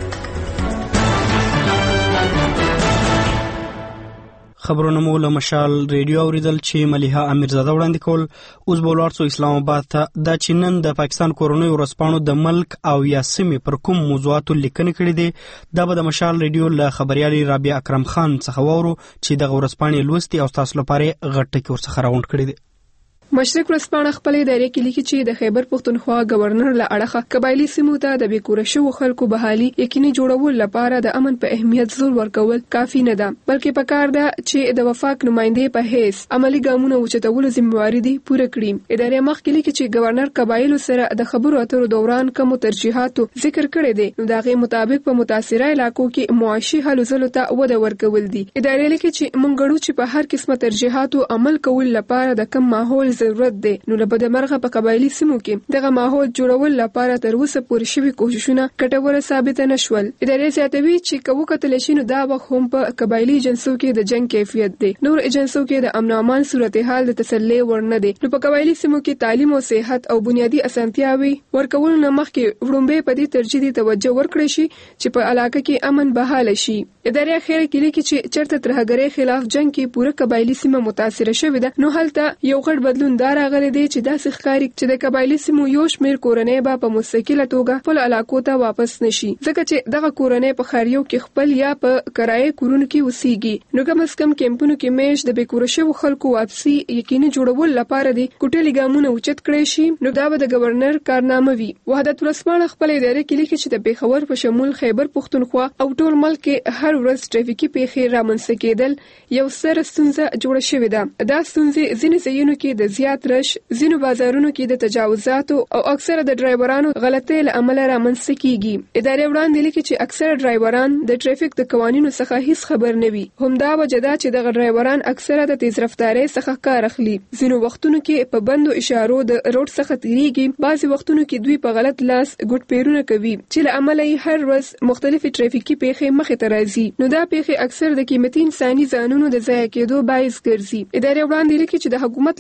خبرونه مو له مشال ریډیو اوریدل چې مليحه امیرزاده وړاندې کول. اوس به ولاړ سو اسلام آباد ته. دا چې نن د پاکستان کورونی ورسپانو د ملک او یا سیمې پر کوم موضوعاتو لیکنې کړې دي دا به د مشال ریډیو له خبريالي رابعه اکرم خان څخه وورو چې د ورسپانې لوستي او تاسو لپاره غټ ټکی ورڅخه راوند کړی دی. مشرق ورځپاڼه خپلې ادارې کې لیکي چې د خیبر پختونخوا گورنر له اړخه قبایلی سیمو ته د بیکوره شوو خلکو بحالي یقیني جوړول لپاره د امن په اهمیت زور ورکول کافي نه ده بلکې پکار ده چې د وفاق نمائندې په هیڅ عملی ګامونه اوچتولو ذمہواری دي پوره کړي. ادارې مخ کې لیکي چې گورنر قبایلو سره د خبرو اترو دوران کوم ترجیحاتو ذکر کړی دی نو دغه مطابق په متاثره علاقو کې معاشي حل زلو ته وده ورکول دي. ادارې لیکي چې مونږ غواړو چې په هر قسمه ترجیحاتو عمل کول لپاره د کم ماحول ضرورت دی نو له بده مرغه په قبایلی سیمو کې دغه ماحول جوړول لپاره تر اوسه پورې شوي کوششونه کټوره ثابت نه شول. ادارې زیاتوي چې کوو کتل شي نو دا وخت هم په قبایلی جنسو کې د جنگ کیفیت دی نور ایجنسو کې د امن او امان صورتحال د تسلی ورنه دی. نو په قبایلی سیمو کې تعلیم او صحت او بنیادی اسانتیاوي ورکول نه مخکې وړاندې په دې ترجیحي توجه ورکړي شي چې په علاقه کې امن بحاله شي. ادارې اخر کې لیکي چې چرته ترهګرۍ خلاف جنگ کې پوره قبایلی سیمه متاثر شوې ده نو هلته یو غټ بدلون دار راغلی دی چې داسې ښکاري چې د قبایلی سیمو یو شمېر کورنۍ به په مستقله توګه خپل علاقو ته واپس نشي ځکه چې دغه کورنۍ په خاریو کې خپل یا په کرایه کورونو کې اوسېږي. نو کوم کم کیمپونو کې میش د بیکوره شوو خلکو واپسي یقیني جوړول لپاره دي کوټلي ګامونه اوچت کړي شي نو دا به د گورنر کارنامه وي. وحدت ورځپاڼه خپل ادارې کې لیکي چې د پیښور په شمول خیبر پختونخوا او ټول ملک کې هر ورځ ټریفیکي پیښې رامنځته کېدل یو سره ستونزه جوړه شوې ده. دا ستونزې ځینې ځایونو کې د زیات رش ځینو بازارونو کې د تجاوزاتو او اکثره د ډرایورانو غلطۍ له امله رامنځته کیږي. ادارې وړاندې لیکي چې اکثره ډرایوران د ټریفیک د قوانینو څخه هیڅ خبر نه وي. همدا وجه ده چې دغه ډرایوران اکثره د تیز رفتارۍ څخه کار اخلي. ځینو وختونو کې په بندو اشارو د روډ څخه تیریږي. بعضي وختونو کې دوی په غلط لاس ګډ پیرونه کوي چې له امله یې هر ورځ مختلفې ټریفیکي پیښې مخې ته راځي. نو دا پیښې اکثر د قیمتي انساني ځانونو د ضایع کېدو باعث ګرځي. ادارې وړاندې لیکي چې د حکومت لخوا د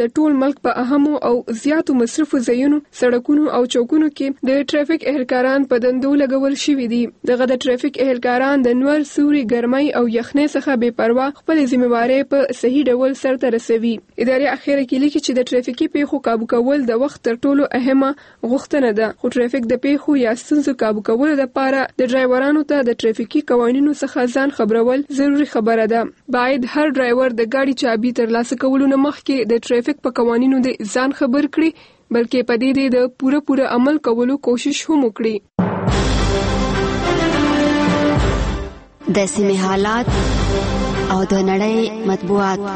د ټول ملک په اهمو او زیاتو مصرفو ځایونو سړکونو او چوکونو کې د ټریفیک اهلکاران په دندو لګول شوي دي. دغه د ټریفیک اهلکاران د نور سوري ګرمۍ او یخنۍ څخه بې پروا خپل ذمہواری په صحیح ډول سرته رسوي. ادارې اخیره کې لیکي چې د ټریفیکي پیښو کابو کول د وخت تر ټولو اهمه غوښتنه ده، خو ټریفیک د پیښو یا ستونزو کابو کولو لپاره د ډرایورانو ته د ټریفیکي قوانینو څخه ځان خبرول ضروري خبره ده. باید هر ډرایور د گاډي چابي ترلاسه کولو نه مخکې د ټریفیک په قوانینو د ځان خبر کړي، بلکې په دې د پوره پوره عمل کولو کوشش هم وکړي. د سیمې حالات او د نړۍ مطبوعات.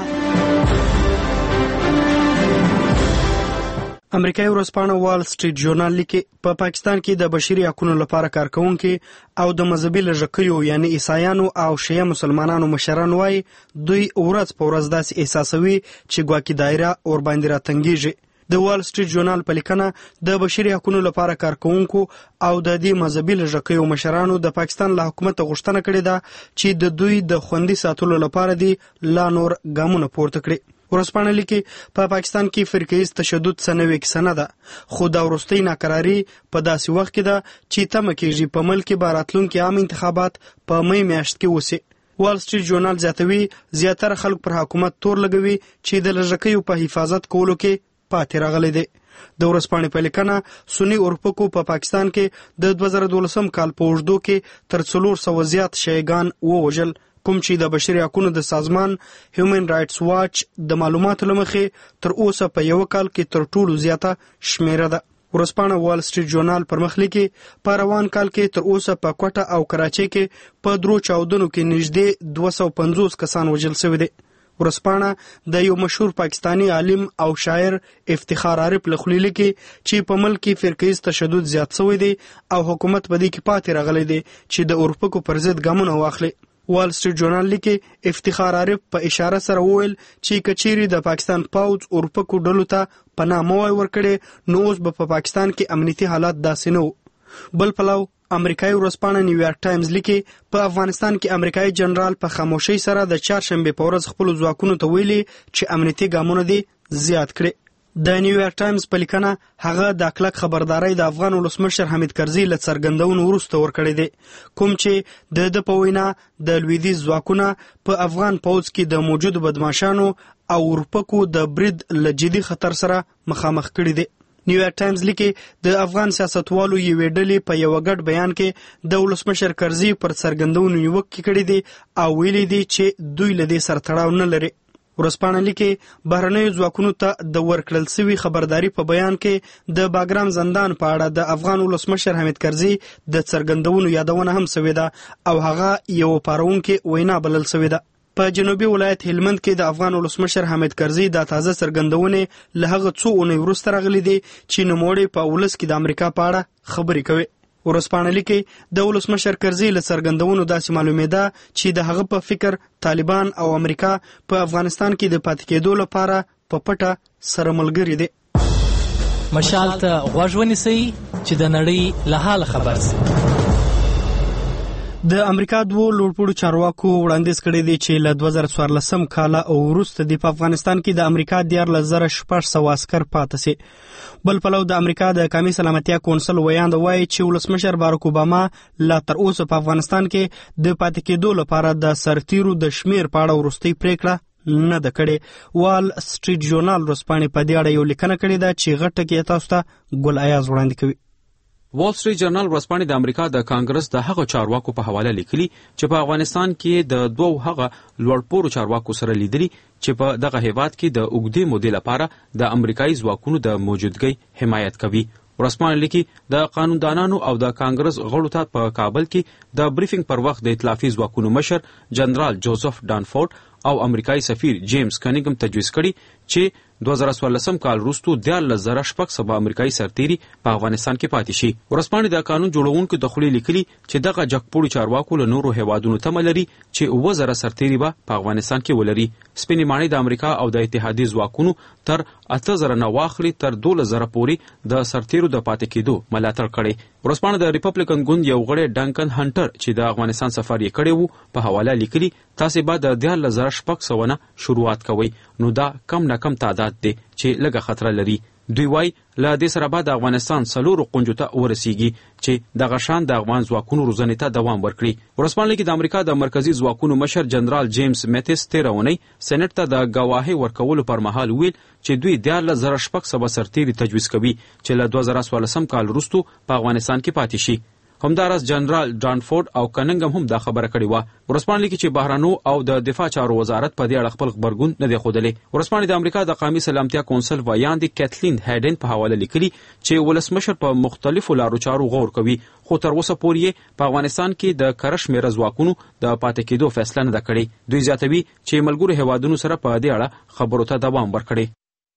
امریکایي ورځپاڼه وال سټریټ ژورنال لیکي په پا پاکستان کې د بشري حقوقو لپاره کارکونکي او د مذهبي لږکیو یعنی عیسایانو او شیعه مسلمانانو مشران وایي دوی ورځ په ورځ داسې احساسوي چې ګواکې دایره اور باندې راتنګیږي. د وال سټریټ ژورنال په لیکنه د بشري حقوقو لپاره کارکونکو او د دې مذهبي لږکیو مشرانو د پاکستان له حکومت غوښتنه کړې ده چې د دوی د خوندي ساتلو لپاره دی لا نور ګامونه پورته کړي. ورځپاڼه لیکي په پا پاکستان کې فرقیز تشدد څه نوې کیسه نه ده، خو دا وروستۍ ناکراري په داسې وخت کې ده چې تمه کېږي په ملک کې به راتلونکي عام انتخابات په می میاشت کې وسي. وال سټریټ ژورنال زیاتوي زیاتره خلک پر حکومت تور لګوي چې د لږکیو په حفاظت کولو کې پاتې راغلي دي. د ورځپاڼې په لیکنه سنی اورپکو په پا پاکستان کې د دوه زره دولسم کال په اوږدو کې تر څلور سوه زیات شیعهګان ووژل، کوم چې د بشري حقوقو د سازمان هیومن رائټس واچ د معلوماتو له مخې تر اوسه په یو کال کې تر ټولو زیاته شمیره ده. ورځپاڼه وال سټریټ ژورنال پر مخ لیکي په روان کال کې تر اوسه په کوټه او کراچۍ کې په درو چاودنو کې نږدې دوه سوه پنځوس کسان وژل شوي دي. ورځپاڼه د یو مشهور پاکستانی عالم او شاعر افتخار عارف له خولې لیکي چې په ملک کې فرقیز تشدد زیات شوی دی او حکومت په دې کې پاتې راغلی دی چې د اورپکو پر ضد ګامونه واخلي. وال سټریټ ژورنال لیکي افتخار عارف په اشاره سره وویل چې کچيري د پاکستان پاوځ اورپکو ډلو ته پناه موای ورکړي نو اوس به په پاکستان کې امنیتي حالات داسې نه وو. بل پلو امریکایي ورځپاڼه نیویارک ټایمز لیکي په افغانستان کې امریکایي جنرال په خاموشۍ سره د چهارشنبې په ورځ خپل ځواکونو ته ویلي چې امنیتي ګامونه دي زیات کړي. د نیویارک ټایمز په لیکنه هغه د کلک خبرداري د افغان ولسمشر حامد کرزي له څرګندونو وروسته ورکړی دی، کوم چې د د په وینا د لویدیځ ځواکونه په افغان پوځ کې د موجودو بدمعشانو او اورپکو د برید له جدي خطر سره مخامخ کړي دي. نیویارک ټایمز لیکي د افغان سیاستوالو یوې ډلې په یو غټ بیان کې د ولسمشر کرزي پر څرګندونو نیوکې کړې دي او ویلي دي چې دوی له دې سره تړاو نه لري. ورځپاڼه لیکي بهرنیو ځواکونو ته د ورکړل شوي خبرداري په بیان کې د باګرام زندان په اړه د افغان ولسمشر حامد کرزي د څرګندونو یادونه هم شوې ده او هغه یو پارونکې وینا بلل شوې ده. په جنوبي ولایت هلمند کې د افغان ولسمشر حامد کرزي د تازه څرګندونې له هغه څو اونۍ وروسته راغلي دي چې نوموړی په ولس کې د امریکا په اړه خبرې کوي. ورځپاڼه لیکي د ولسمشر کرزي له څرګندونو داسې معلومېده چې د هغه په فکر طالبان او امریکا په افغانستان کې د پاتې کېدو لپاره په پټه سره ملګري دي. مشال ته غوږ ونیسئ چې د نړۍ له حاله خبر شئ. د امریکا دوه لوړپوړو چارواکو وړاندیز کړی دی چې له دوه زره څوارلسم کاله او وروسته د په افغانستان کې د امریکا دیارلس زره شپږ سوه عسکر پاتې سي. بل پلو د امریکا د قومي سلامتیا کونسل ویاند وایي چې ولسمشر باراک اوباما لا تر اوسه په افغانستان کې د پاتې کېدو لپاره د سرتیرو د شمیر په اړه وروستۍ پریکړه نه ده کړې. وال سټریټ ژورنال ورځپاڼې په دې اړه یو لیکنه کړې ده چې غټه کې تاسو ته ګل ایاز وړاندې کوي. وال سټریټ جرنل ورځپاڼې د امریکا د کانګرس د هغو چارواکو په حواله لیکلي چې په افغانستان کې د دوه هغه لوړپوړو چارواکو سره لیدلي چې په دغه هیواد کې د اوږدې مودې لپاره د امریکایي ځواکونو د موجودګۍ حمایت کوي. ورځپاڼه لیکي د قانوندانانو او د کانګرس غړو ته په کابل کې د بریفینګ پر وخت د ائتلافي ځواکونو مشر جنرال جوزف ډانفورد او امریکایي سفیر جیمز کنینګم تجویز کړي چې دوه زره څوارلسم کال وروسته دیارلس زره شپږ سوه امریکایي سرتیري په افغانستان کې پاتې شي. ورځپاڼې د قانون جوړونکو د خولې لیکلي چې دغه جګپوړي چارواکو له نورو هیوادونو تمه لري چې اووه زره سرتیري به په افغانستان کې ولري. سپینې ماڼۍ د امریکا او د اتحادیې ځواکونو تر اته زره نه واخلي تر دولس زره پورې د سرتیرو د پاتې کېدو ملاتړ کړی. ورځپاڼه د ریپبلیکن ګوند یو غړی ډنکن هنټر چې د افغانستان سفر یې کړی وو په حواله لیکلي تاسې به د دیارلس زره زره شپږ سوه نه شروعات کوي، نو دا کم نه کم تعداد دی چې لږه خطر لري. دوی وایي له دې سره به د افغانستان څلورو قونجو ته ورسیږي چې دغه شان د افغان ځواکونو روزنې ته دوام ورکړي. ورځپاڼه لیکي د امریکا د مرکزي ځواکونو مشر جنرال جیمز میتیس تېره اونۍ سېنټ ته د ګواهۍ ورکولو پر مهال ویل چې دوی دیارلس زره شپږ سوه سرتیري تجویز کوي چې له دوه زره څوارلسم کال وروسته په افغانستان کې پاتې شي. همداراز جنرال ډانفورد او کننګم هم دا خبره کړې وه. ورځپاڼه لیکي چې بهرنو او د دفاع چارو وزارت په دې اړه خپل غبرګون نه دی ښودلی. ورځپاڼې د امریکا د قومي سلامتیا کونسل ویاندې کیتلین هیډن په حواله لیکلي چې ولسمشر په مختلفو لارو چارو غور کوي، خو تر اوسه پورې په افغانستان کې د کره شمېره ځواکونو د پاتې کېدو فیصله نه ده کړې. دوی زیاتوي چې ملګرو هیوادونو سره په دې اړه خبرو ته دوام ورکړي.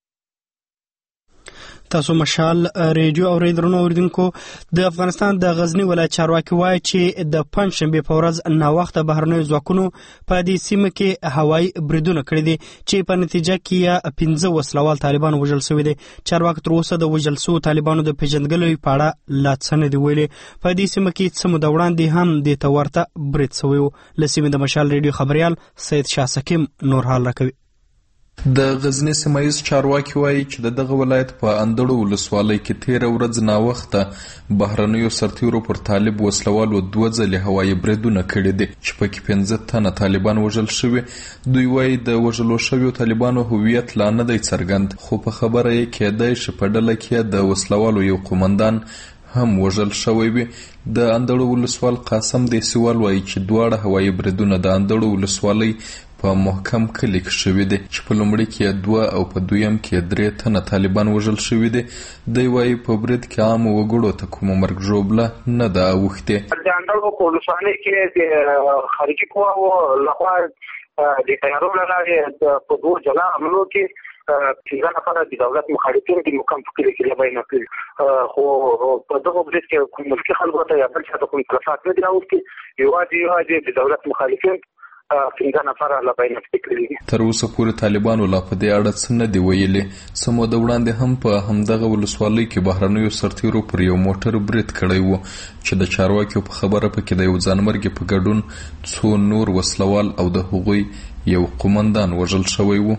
تاسو مشال ریډیو اوریدونکو اوریدونکو د افغانستان د غزنی ولایت چارواکي وایي چې د پنځشنبه په ورځ ناوخته بهرنیو ځواکونو په دې سیمه کې هوایي بریدونه کړي دي چې په نتیجه کې پنځه وسلوال طالبان وژل شوي دي. چارواکي تر اوسه د وژل شوو طالبانو د پیژندګلوي په اړه لا څه نه دي ویلي. په دې سیمه کې څه موده وړاندې هم دې ته ورته برید شوی و. له سیمې د مشال ریډیو خبریال سید شاه سکیم نور حال راکوي. د غزنی سیمایز چارواکي وایي چې د دغه ولایت په اندړو ولسوالۍ کې تیره ورځ ناوخته بهرنیو سرتیرو پر طالب وسلوالو دوه ځلې هوایي بریدونه کړي دي چې پکې پنځه تنه طالبان وژل شوي. دوی وایي د وژلو شویو طالبانو هویت لا نه دی څرګند، خو په خبره یې کېدای چې په ډله کې د وسلوالو یو قومندان هم وژل شوی وي. د اندړو ولسوال قاسم دیسوال وایي چې دواړه هوایي بریدونه د اندړو ولسوالۍ په محکم کلی کې شوي دي چې په لومړي کې دوه او په دویم کې درې تنه طالبان وژل شوي دي. دوی وایي په برید کې عامو وګړو ته کومه مرګ ژوبله نه ده اوښتې. د اندړو په ولسوالۍ کې د خارجي قواو لخوا د تیارو له لارې په دوه جلا حملو کې پنځه نفره د دولت مخالفین د مقام فکري کې لبای نه کړي، خو په دغه برید کې کوم ملکي خلکو ته یا بل چا ته کوم تلفات نه دي اوښتي. یوازې یوازې د دولت مخالفین پنځه نفره لبای نه کړي. تر اوسه پورې طالبانو لا په دې اړه څه نه دی ویلي. څه موده وړاندې هم په همدغه ولسوالۍ کې بهرنیو سرتیرو پر یو موټر برید کړی و چې د چارواکیو په خبره پکې د یو ځانمرګي په ګډون څو نور وسلوال او د هغوی یو قومندان وژل شوی و.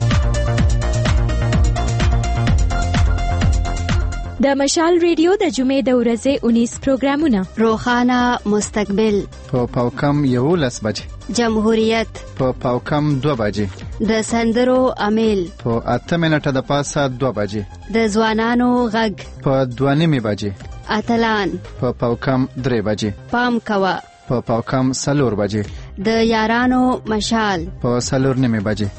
د مشال ریډیو د جمعې د ورځې اونیس پروګرامونه: روخانه مستقبل په پاوکم یولس بجې، جمهوریت په پاوکم دوه بجې، د سندرو امیل په اته منټه د پاسه دوه بجې، د ځوانانو غږ په دوه نیمې بجې، اتلان په پاوکم درې بجې، پام کوه په پاوکم څلور بجې، د یارانو مشال په څلور نیمې بجې.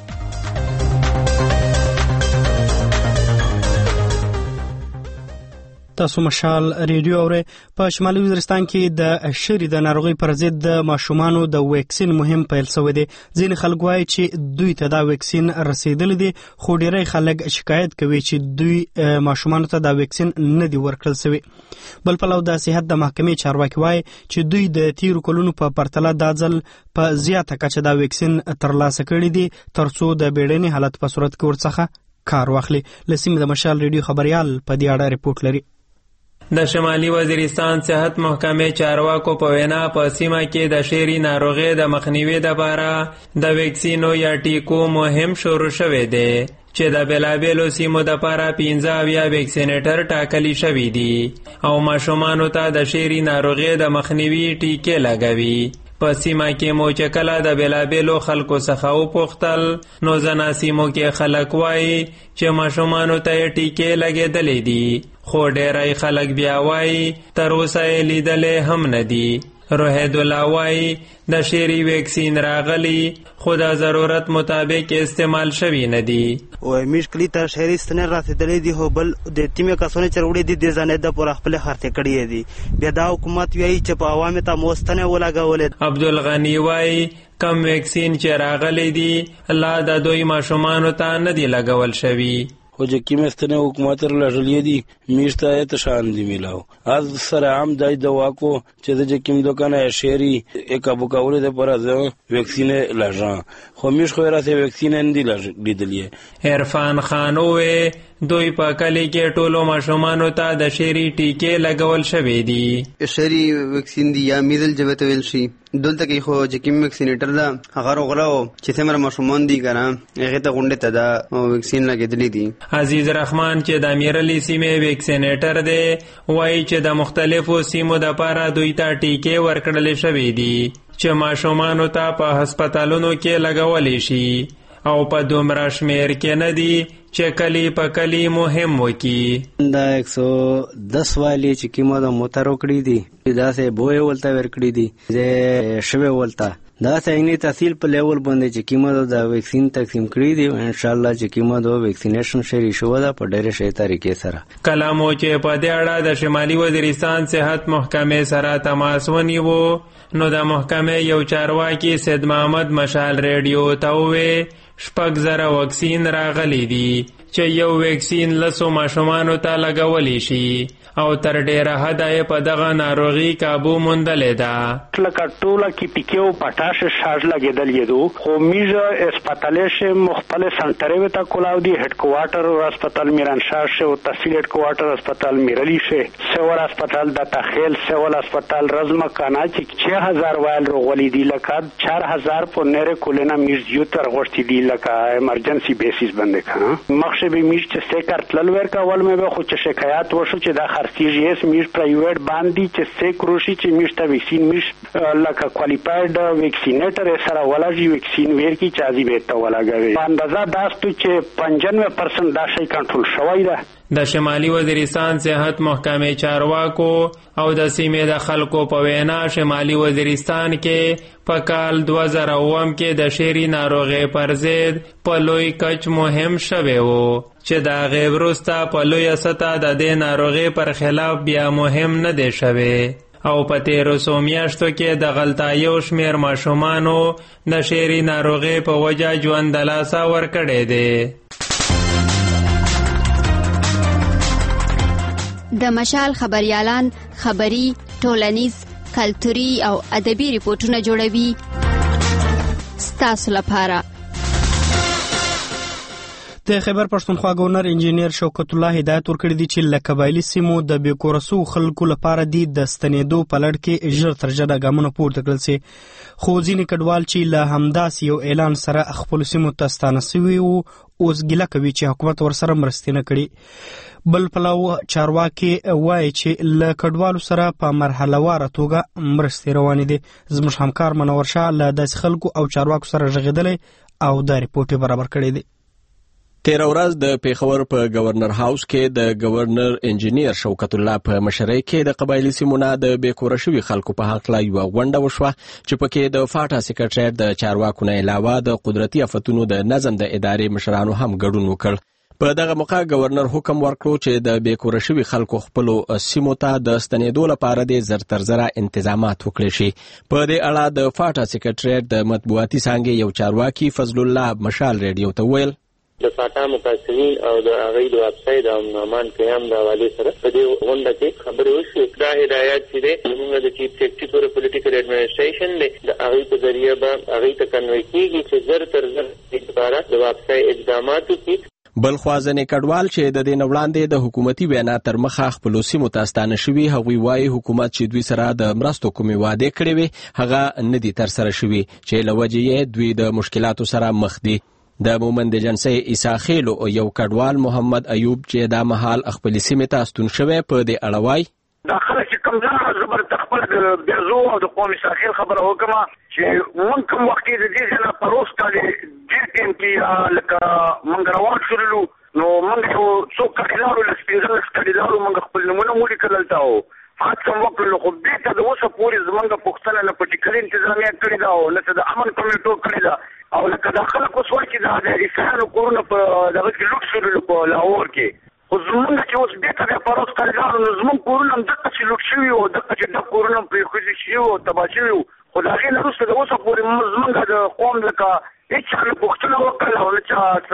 تاسو مشال ریډیو اورئ. په شمالي وزیرستان کې د شری د ناروغي پر ضد د ماشومانو د ویکسین مهم پیل شوی دی. ځینې خلک وایي چې دوی ته دا ویکسین رسیدلی دی، خو ډیری خلک شکایت کوي چې دوی ماشومانو ته دا ویکسین نه دی ورکړل شوی. بل پلو د صحت د محکمې چارواکي وایي چې دوی د تیرو کلونو په پرتله دا ځل په زیاته کچه دا ویکسین ترلاسه کړی دی ترڅو د بیړني حالت په صورت کې ورڅخه کار واخلي. له سیمې د مشال ریډیو خبریال په دې اړه ریپورت لري. د شمالي وزیرستان صحت محکمې چارواکو په وینا په سیمه کې د شری ناروغي د مخنیوي لپاره د ویکسینو یا ټیکو مهم شروع شوی دی چې د بلابلو سیمو د لپاره پنځه اویا ویکسینیټر ټاکلي شوي دي او ماشومانو ته د شری ناروغي د مخنیوي ټیکې لګوي. په سیمه کې مو چې کله د بلابلو خلکو څخه وپوښتل نو ځنا سیمو کې خلک وایي چې ماشومانو ته ټیکې لګېدلې دي، خو ډیری خلک بیا وایي تر اوسه یې لیدلې هم نه دي. روحید الله وایي د شری ویکسین راغلی خو د ضرورت مطابق استعمال شوی نه دي. او میش کلی ته شهري ستنې راتللې دي، هو بل د تیمه کسونه چروړې دي د ځانې د پر خپل خرته کړې دي. بیا دا حکومت وایي چې په عوامو ته موستنه ولګولې. عبدالغنی وایي کم ویکسین چې راغلی دي الله د دوی ماشومانو ته نه دی لګول شوی. خو چې کومه ستنه حکومت لرلې دي میشته ته شان دی میلاو از سره عام دای دوا کو چې د کوم دکانه شهري یک ابو کول د پر از ویکسین لژان خو میش خو راته ویکسین نه دی لیدلې. عرفان خانوې دوی په کلی کې ټولو ماشومانو ته د شری ټیکې لګول شوې دي. شری ویکسین دی یا میدل جبته ویل شي دلته کې خو چې کوم ویکسینیټر دا هغه غراو چې څومره ماشومان دي کنه هغه ته غونډه ته دا ویکسین لګیدلې دي. عزیز رحمان چې د امیرعلی سیمې ویکسینیټر دی وایي چې د مختلفو سیمو د پاره دوی ته ټیکې ورکړل شوې دي چې ماشومانو ته په هسپتالونو کې لګولې شي او په دومره شمیر کې نه دي چې کلی په کلی مهم وکي. دا ایک سو دس والی چې کیمو د موتر وکړي دي دا سه بوې ولته ورکړي دي زه شوه ولته دا څنګه تحصیل په لیول باندې چې کیمو د ویکسین تقسیم کړي دي ان شاء الله چې کیمو د ویکسینیشن شری شو دا په ډېر شي طریقې سره. کلامو چې په دې اړه د شمالي وزیرستان صحت محکمې سره تماس ونیو نو د محکمې یو چارواکي سید محمد مشال ریډیو ته وې شپږ زره وکسین راغلي دي چې یو ویکسین لسو ماشومانو ته لګولی شي او تر ډیره حده یې په دغه ناروغي کابو موندلې ده. لکه ټوله کې پیکیو پټاش شارژ لګېدل دو خو میژه اسپتالش مختلف سنترې ته کولاو دي هډکوارټر هسپتال میرانشاه شه او تحصیل هډکوارټر هسپتال میرلی شه سیول هسپتال د تخیل سیول هسپتال رزم کانا چې چھ هزار وایل روغلی دي لکه چار هزار په نره کولینا میژ تر غوښتي دي لکه ایمرجنسي بیسیس باندې کنه مخشه به میژ چې سیکر تلل ورکا ول مې به خو چې شکایت وشو چې دا خرڅیږي اس میژ پرایویټ باندې چې سیکروشي چې میژ ته ویکسین میژ لکه کوالیفاید ویکسینیټر سره ولږي ویکسین ورکی چې ازي به ته ولګوي اندازه داستو چې پنځانوي پرسنټ دا شی کنټرول شوی ده. د شمالي وزیرستان صحت محکمې چارواکو او د سیمې د خلکو په وینا شمالي وزیرستان کې په کال دوه زره اووم کې د شیري ناروغۍ پر ضد په لوی کچ مهم شوی و چې د هغې وروسته په لویه سطحه د دې ناروغۍ پر خلاف بیا مهم نه دی شوی او په تیرو څو میاشتو کې د غلطایو شمېر ماشومانو د شیري ناروغۍ په وجه ژوند د لاسه ورکړی دی. د مشال خبريالان خبري ټولنیز کلتوري او ادبي ریپورتونه جوړوي ستاسو لپاره. د خیبر پښتونخوا گورنر انجینیر شوکت الله هدایت ورکړی دی چې له قبایلي سیمو د بیکورسو خلکو لپاره دی د ستنېدو په لړ کې ژر تر ژره ګامونه پورته کړل سي خو ځینې کډوال چې له همداسې یو اعلان سره خپل سیمو ته ستانه سوي وو اوس ګیله کوي چې حکومت ورسره مرستې نه کړي. بل پلو چارواکي وایي چې له کډوالو سره په مرحله واره توګه مرستې روانې دي. زموږ همکار منور شاه له داسې خلکو او چارواکو سره غږېدلی او دا ریپورټ برابر کړی دی. تیر ورځ د پیښور په گورنر هاوس کې د گورنر انجینیر شوکت الله په مشرۍ کې د قبایلی سیمونو د بیکوره شوي خلکو په حق لا یو غونډه وشوه چې پکې د فاټا سیکریټریټ د چارواکو نه علاوه د قدرتي آفتونو د نظم د ادارې مشرانو هم ګډون وکړ. په دغه موقع گورنر حکم ورکړو چې د بیکوره شوي خلکو خپلو سیمو ته د ستنېدو لپاره د زر تر زره انتظامات وکړي شي. په دې اړه د فاټا سیکریټریټ د مطبوعاتي څانګې یو چارواکي فضل الله مشال ریډیو ته ویل د فاټا متاسفین او د هغې د ویبسایټ او نامان قیام د حوالې سره په دې غونډه کې خبرې وشوې. دا هدایت چې دی زموږ د چیف سیکرټري فور پولیټیکل ایډمنسټریشن دی د هغې په ذریعه به هغې ته کنوی کېږي چې زر تر زر دې لپاره د ویبسایټ اقدامات وکړي. بل خوا ځینې کډوال چې د دې نه وړاندې د حکومتي وینا تر مخه خپلو سیمو ته ستانه شوي هغوی وایي حکومت چې دوی سره د مرستو کومې وعدې کړې وې هغه نه دي ترسره شوي چې له وجې یې دوی د مشکلاتو سره مخ دي. د مومند جنسي عیسی خیلو یو کډوال محمد ایوب چې دا مهال خپل سیمې ته ستون شوی په دې اړه وایي دا خلک چې کوم ځای زبر خپل د بیازو او د قومي ساحل خبره وکړه چې مونږ کوم وخت د دې نه پروس کالي ډېر ټیم کې لکه مونږ روان شولو نو مونږ یو څو کډوالو له سپینځل کډوالو مونږ خپل نمونه مولي کړل تاو هات کوم وخت له خو دې ته د اوسه پوری زمونږ پښتنه نه پټیکل انتظامیه کړی دا او نه د امن کمیټو کړی دا او لکه د خلکو سوچ دا د اسانو کورونه په دغه کې لوټ شول په لاهور کې خو زمونږ چې اوس بیرته بیا پروس کړل نو زمونږ کورونه هم دغه چې لوټ شوي او دغه چې د کورونه پرېښودل شوي او تباه شوي خو د هغې نه وروسته د اوسه پورې زمونږ د قوم لکه هېچا نه پوښتنه وکړله او نه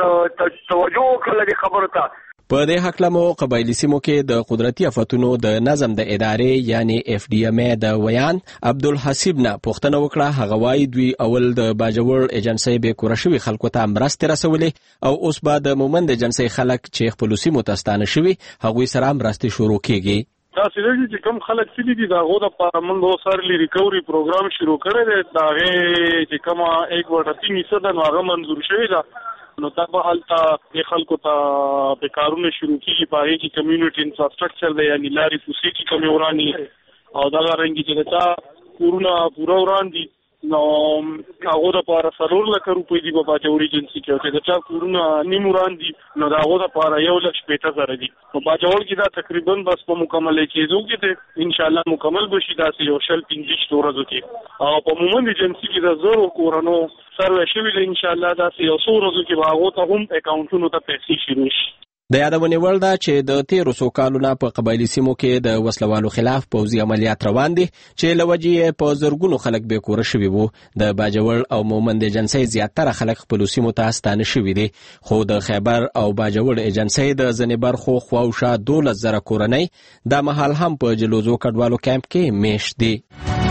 چا توجه وکړله دې خبرو ته. په دې هکله مو قبایلي سیمو کې د قدرتي آفتونو د نظم د ادارې یعنی اف ډي ام ای د ویان عبدالحسیب نه پوښتنه وکړه. هغه وایي دوی اول د باجوړ ایجنسۍ بیکوره شوي خلکو ته مرستې رسولې او اوس به د مومند ایجنسۍ خلک چې خپلو سیمو ته ستانه شوي هغوی سره مرستې شروع کیږي. دا سړي چې کوم خلک سړي دي دا غو د پاره موږ سره ریکوري پروګرام شروع کړی دی دا چې کومه یک وټه تین فیصد نو هغه منظور شوی دا نو دا به حالت د خلکو ته د کارونه شروع کیږي په هغه کې کمیونټي انفراستراکچر دی یعنی لارې کوڅې چې کومې ورانی او دا رنګ چې دا کورونه پورا وران دي نو هغه د پاره سرور لکه روپۍ دی په باجوړ ایجنسی کې او چې دا کورونه نیموران دي نو دا هغه د پاره یو لک شپږ زره دي په باجوړ کې دا تقریبا بس په مکمل کېدو کې ته ان شاء الله مکمل بشي دا یو شل پنځه ورځې کې او په مومن ایجنسی کې د زرو کورونو سروې شوی ان شاء الله دا یو څو ورځې کې هغه ته هم اکاونټونو ته پیسې شروع شي. د یادونې وړ ده چې د تیرو څو کالو نه په قبایلي سیمو کې د وسلوالو خلاف پوځي عملیات روان دي چې له وجې په زرګونو خلک بې کوره شوي وو. د باجوړ او مومند ایجنسۍ زیاتره خلک خپلو سیمو ته ستانه شوي دي خو د خیبر او باجوړ ایجنسۍ د ځینې برخو خواوشا دولس زره کورنۍ دا مهال هم په جلوزو کډوالو کیمپ کې میشت دي.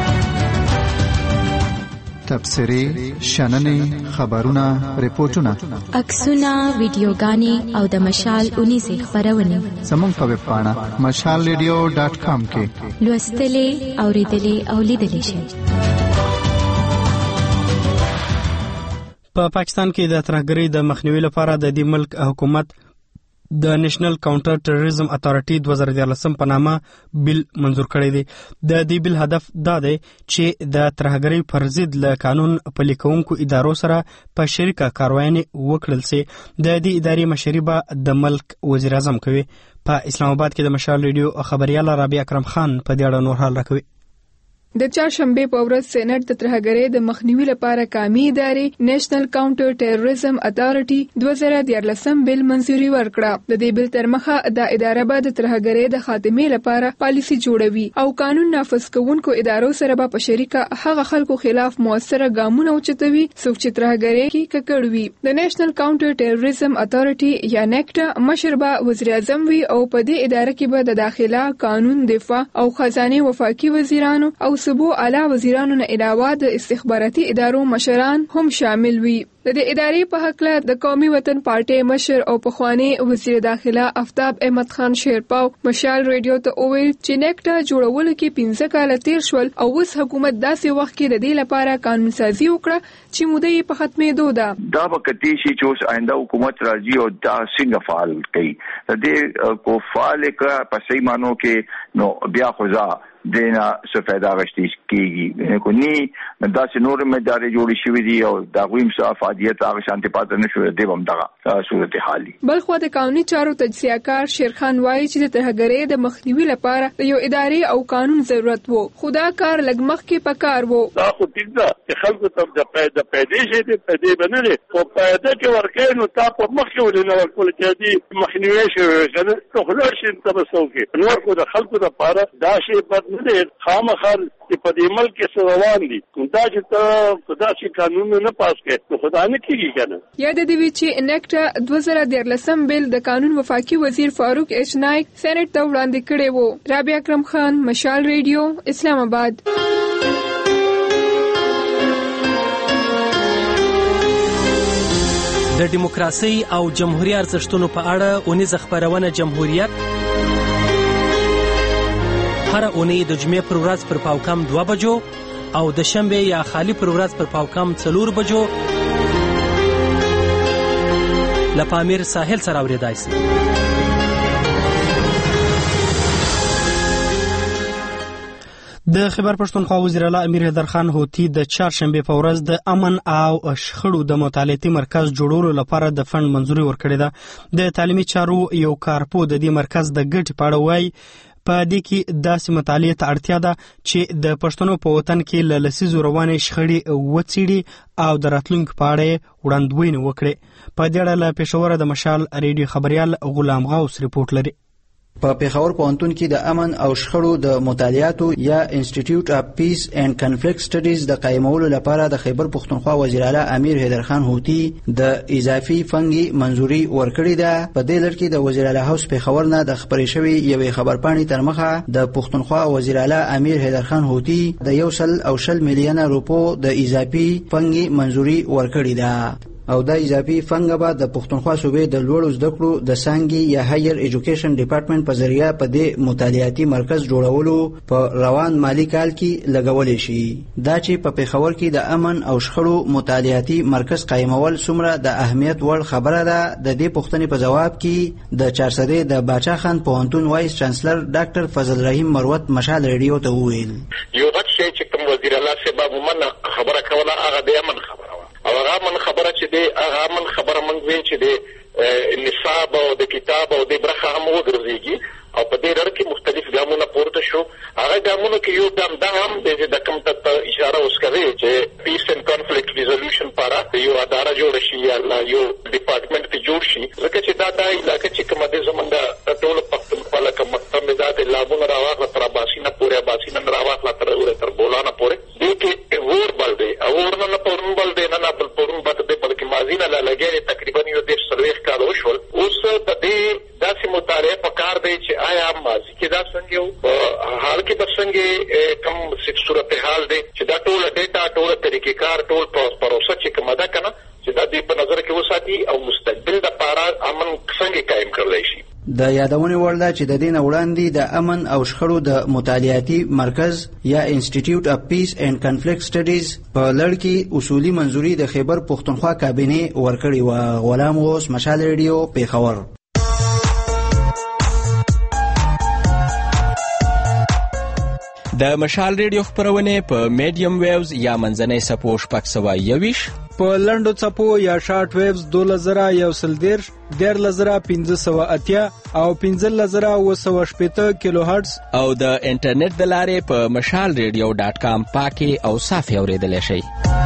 تبصرې، شننې، خبرونه، ریپورتونه، عکسونه، ویډیوګانې او د مشال اونیزې خپرونې زموږ په ویب پاڼه مشال ریډیو ډاټ کام کې لوستلې، اوریدلې او لیدلې شئ. په پاکستان کې د ترهګرۍ د مخنیوي لپاره د دې ملک حکومت د نېشنل کاونټر ټیرریزم اتھارټي دوه زره دیارلسم په نامه بل منظور کړی دی. د دې بل هدف دا دی چې د ترهګرۍ پر ضد له قانون پلي کوونکو ادارو سره په شریکه کاروایانې وکړل سي. د دې ادارې مشري به د ملک وزیر اعظم کوي. په اسلام آباد کې د مشال ریډیو خبريال رابعه اکرم خان په دې اړه نور حال راکوي. د چهارشنبه په ورځ سېنات د ترهګرۍ د مخنیوي لپاره قومي ادارې نېشنل کاونټر ټیرریزم اتھارټي دوه زره دیارلسم بل منځوري ورکړه. د دې بل تر مخه د اداره به د ترهګرۍ د خاتمې لپاره پالیسي جوړوي او قانون نافذ کوونکو ادارو سره به په شریکه هغه خلکو خلاف موثره ګامونه اوچتوي څوک چې ترهګرۍ کې ککړ وي. د نېشنل کاونټر ټیرریزم اتھارټي یا نیکټا مشر به وزیر اعظم وي او په دې اداره کې به د داخله، قانون، دفاع او خزانه وفاقي وزیرانو او صوبو اعلی وزیرانو نه علاوه د استخباراتي ادارو مشران هم شامل وي. د دې ادارې په حق له د قومي وطن پارټي مشر او پخوانی وزیر داخله آفتاب احمد خان شیرپاو مشال ریډیو ته وویل چې نیکټا جوړولو کې پنځه کاله تیر شول او اوس حکومت داسې وخت کې د دې لپاره قانون سازي وکړه چې موده یې په ختمېدو ده. دا به کتی شي چې اوس آینده حکومت راځي او دا څنګه فعال کوي د دې کو فعال کړه په صحیح مانو کې نو بیا خو ځا دینا څه فائدہ غشتي کیږي کو ني دا چې نور مدارې جوړې شوې دي او دا غویم څه افادیت هغه شانتي پاتې نشو دی هم دغه صورت حالي. بل خو د قانوني چارو تجزیه کار شیرخان وایي چې د ترهګرۍ د مخنیوي لپاره د یو ادارې او قانون ضرورت وو. خدا کار لګ مخ کې پکار وو. دا خو ټیک ده چې خلکو ته د پیدا پیدې شي د پیدې بنلې او پیدا کې ورکې نو تا په مخ کې ولنه ورکول چې دی مخنیوي شي کنه ته خلاص شي تبسو کې نور کو د خلکو د لپاره دا شی په نه خامخال چې په دې ملک کې روان دي دا چې ته خدا چې قانون نه پاس کړي نو خدا نه کیږي کنه. یاد دې وی چې نیکټا دوه زره دیارلسم بل د قانون وفاقي وزیر فاروق ایچ نایک سېنات ته وړاندې کړی وو. رابعه اکرم خان مشال ریډیو اسلام آباد. د دیموکراسي او جمهوریت ارزښتونو په اړه اونیزه خبرونه جمهوریت هر اونۍ د جمعې پر ورځ پر پاوکم دوه بجو او د شنبه یا خالی پر ورځ پر پاوکم څلور بجو لپامیر ساحل سره اوریدای شي. د خیبر پښتونخوا وزیر اعلی امیر حیدر خان هوتی د چهارشنبه په ورځ د امن او شخړو د مطالعاتي مرکز جوړولو لپاره د فند منځوري ورکړې ده. د تعلیمي چارو یو کارپو د دې مرکز د ګټې په اړه وایي په دې کې داسې مطالعې ته اړتیا ده چې د پښتنو په وطن کې له لسیزو روانې شخړې وڅېړي او د راتلونکي په اړه وړاندوینه وکړي. په دې اړه له پېښوره د مشال ریډیو خبريال غلام غوث ریپورت لري. په پیښور پوهنتون کې د امن او شخړو د مطالعاتو یا انسټیټیوټ اف پیس اینڈ کنفلیکټ سټډیز د قائمولو لپاره د خیبر پښتونخوا وزیر اعلی امیر حیدر خان هوتی د اضافي فنګي منځوري ورکړې ده. په دې لړ کې د وزیر اعلی هاوس پیښور نه د خبرې شوی یوې خبرپاڼې تر مخه د پښتونخوا وزیر اعلی امیر حیدر خان هوتی د یو سل او شل میلیونه روپو د اضافي فنګي منځوري ورکړې ده. او دا اضافي فنګ به د پښتونخوا صوبې د لوړو زده کړو د څانګې یا هایر ایجوکیشن ډپارټمنټ په ذریعہ په دې مطالعاتي مرکز جوړولو په روان مالی کال کې لګولې شي. دا چې په پیښور کې د امن او شخړو مطالعاتي مرکز قائمول څومره د اهمیت وړ خبره ده، د دې پوښتنې په جواب کې د چارسدې د باچا خان پوهنتون وایس چانسلر ډاکټر فضل رحیم مروت مشال ریډیو ته وویل یو غټ شی چې کوم وزیر الله صاحب ومنه خبره کوله هغه د امن خبره وه او هغه امن خبره چې دی هغه امن خبره موږ وایو چې دی نصاب او د کتاب او د برخه هم وګرځېږي او په دې لړ کې مختلف ګامونه پورته شو. هغه ګامونه کې یو ګام دا هم دی چې د کوم ته اشاره اوس کوي چې پیس اینډ کانفلیکټ ریزولوشن لپاره یو اداره جوړه شي یا یو ډپارټمنټ کې جوړ شي، ځکه چې دا د علاقې چې کومه د زمونږ د ټولو پښتونخوا لکه مکتب مې دا د لابونه راواخله تر اباسینه پورې اباسینه راواخله تر تر بولانه پورې دې کې اور بل دی او اور نه پرون بل دی نه بل پرون بل دی بلکې مازینه لا لګېږي تقریبا یو دېرش څلوېښت کاله وشول. اوس د دې داسې مطالعه پکار دی چې آیا ماضي کې دا څنګه یو حال کې به څنګه کوم صورتحال دی چې دا ټوله ډیټا ټوله طریقې کار ټول پروسه چې کومه ده که نه چې دا دې په نظر کې وساتي او مستقبل دپاره امن څنګه قایم کړلی شي. د یادونې وړ ده چې د دې نه وړاندې د امن او شخړو د مطالعاتي مرکز یا انسټیټیوټ اف پیس اینډ کنفلیکټ سټډیز په لړ کې اصولي منظوري د خیبر پښتونخوا کابینې ورکړې وه. غلام غوث مشال ریډیو پیښور. د مشال ریډیو خپرونې په میډیم ویوز یا منځنۍ څپو شپږ سوه یوویشت، په لنډو څپو یا شارټ ویوز دولس زره یو سل دېرش، دیارلس زره پنځه سوه اتیا او پنځلس زره اووه سوه شپېته کیلو هرټز او د انټرنیټ د لارې په مشال ریډیو ډاټ کام پاکې او صافې اورېدلی شئ.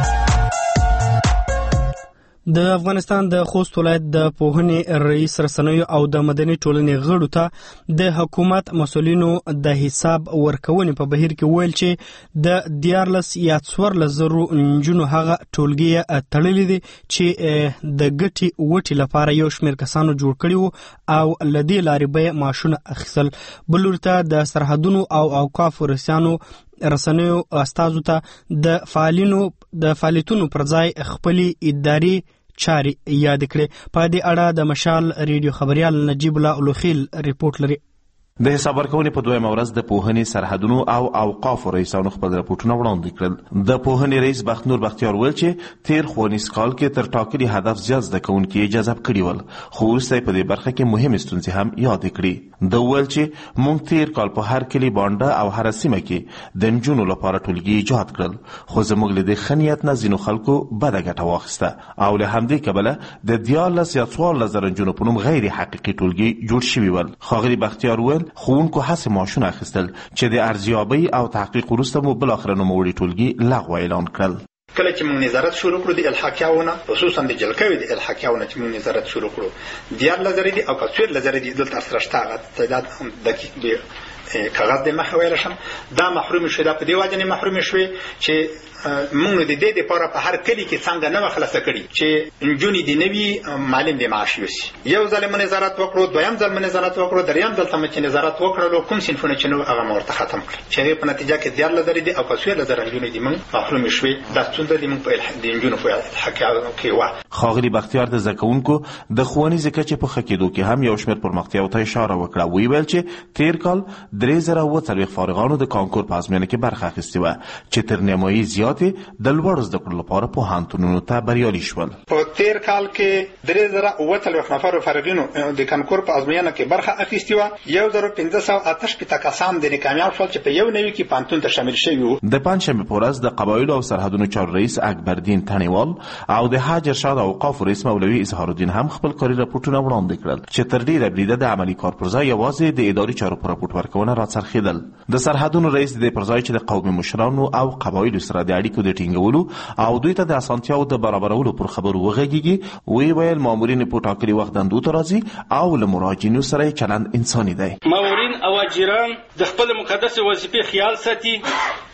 د افغانستان د خوست ولایت د پوهنې رئیس رسنیو او د مدني ټولنې غړو ته د حکومت مسؤلینو د حساب ورکونې په بهیر کې ویل چې د دیارلس یا څوارلس زرو نجونو هغه ټولګي تړلې دي چې د ګټې وټې لپاره یو شمېر کسانو جوړ کړي وو او له دې لارې به یې معاشونه اخیستل. بل ورته د سرحدونو او اوقافو رسیانو رسنیو استازو ته د فعالینو د فعالیتونو پر ځای خپلې اداري چاري یاد کړې. په دې اړه د مشال ریډیو خبريال نجیب الله الوخیل ریپورت لري. د حساب ورکونې په دویمه ورځ د پوهنې سرحدونو او اوقافو رئیسانو خپل راپورټونه وړاندې کړل. د پوهنې رئیس بختنور بختیار ویل چې تیر ښوونیز کال کې تر ټاکلي هدف زیات زده کوونکي یې جذب کړي ول، خو وروسته یې په دې برخه کې مهمې ستونزې هم یادې کړي. ده وویل چې موږ تیر کال په هر کلي بانډه او هره سیمه کې د نجونو لپاره ټولګي ایجاد کړل، خو زموږ له دې ښه نیت نه ځینو خلکو بده ګټه واخیسته او له همدې کبله د دیارلس یا څوارلس زره نجونو په نوم غیر حقیقي ټولګي جوړ شوي ول. ښاغلي بختیار وویل ښوونکو هڅې معاشونه اخیستل چې د ارزیابۍ او تحقیق وروسته مو بالاخره نوموړي ټولګي لغوه اعلان کړل. کله چې موږ نظارت شروع کړو د الحاقیاونه خصوصا د جلکوي د الحاقیاونه چې موږ نظارت شروع کړو دیارلس زره دي او که څوارلس زره دي دلته سره شته تعداد دقیق دی کاغذ د مخ ویل شم دا محروم شوی، دا په دی وجه نه محروم شوی چې موږ د دې لپاره په هر کلی کې څنګه نه خلاص کړي چې نجونې د نوي معلم د معاش وسی. یو ځل موږ نظارت وکړو، دویم ځل موږ نظارت وکړو، دریم ځل ته موږ نظارت وکړو، کوم صنفونه چې نو هغه مرته ختم کړ چې په نتیجه کې دیارلس زره دي او که څوارلس زره نجونې دي موږ محروم شوی. دا څنګه دي موږ په د نجونو په حقیقت کې و. ښاغلي بختیار د زکونکو د ښوونیز کچې په خکېدو کې هم یو شمېر پرمختیاو ته اشاره وکړه. وی ویل چې تیر کال درې زره اووه څلوېښت فارغانو د کانکور په ازموینه کې برخه اخیستې وه چې تر نیمایي زیاتې د لوړو زده کړو لپاره پوهنتونونو ته بریالي شول. په تیر کال کې درې زره اووه څلوېښت نفرو فارغینو د کانکور په ازموینه کې برخه اخیستې وه. یو زره پنځه سوه اته شپېته کسان د کامیاب شول چې په یو نوي کې پوهنتون ته شامل شوي وو. د پنجشنبې په ورځ د قبایلو او سرحدونو چارو رئیس اکبردین تڼیوال او د حج ارشاد او اوقافو رئیس مولوي اظهار الدین هم خپل کاري راپورټونه وړاندې کړل چې تر ډیره بریده د عملي کار پر ځای یوازې د اداري چارو په راپورټ ورکونه راڅرخېدل. د سرحدونو رئیس د پر ځای چې د قومي مشرانو او قبایلو سره د اړیکو د ټینګولو او دوی ته د اسانتیاو د برابرولو پر خبرو وغږیږي، وی ویل مامورین په ټاکلي وخت دندو ته راځي او له مراجعینو سره چلند انساني دی. مامورین او اجران د خپل مقدس وظیفې خیال ساتي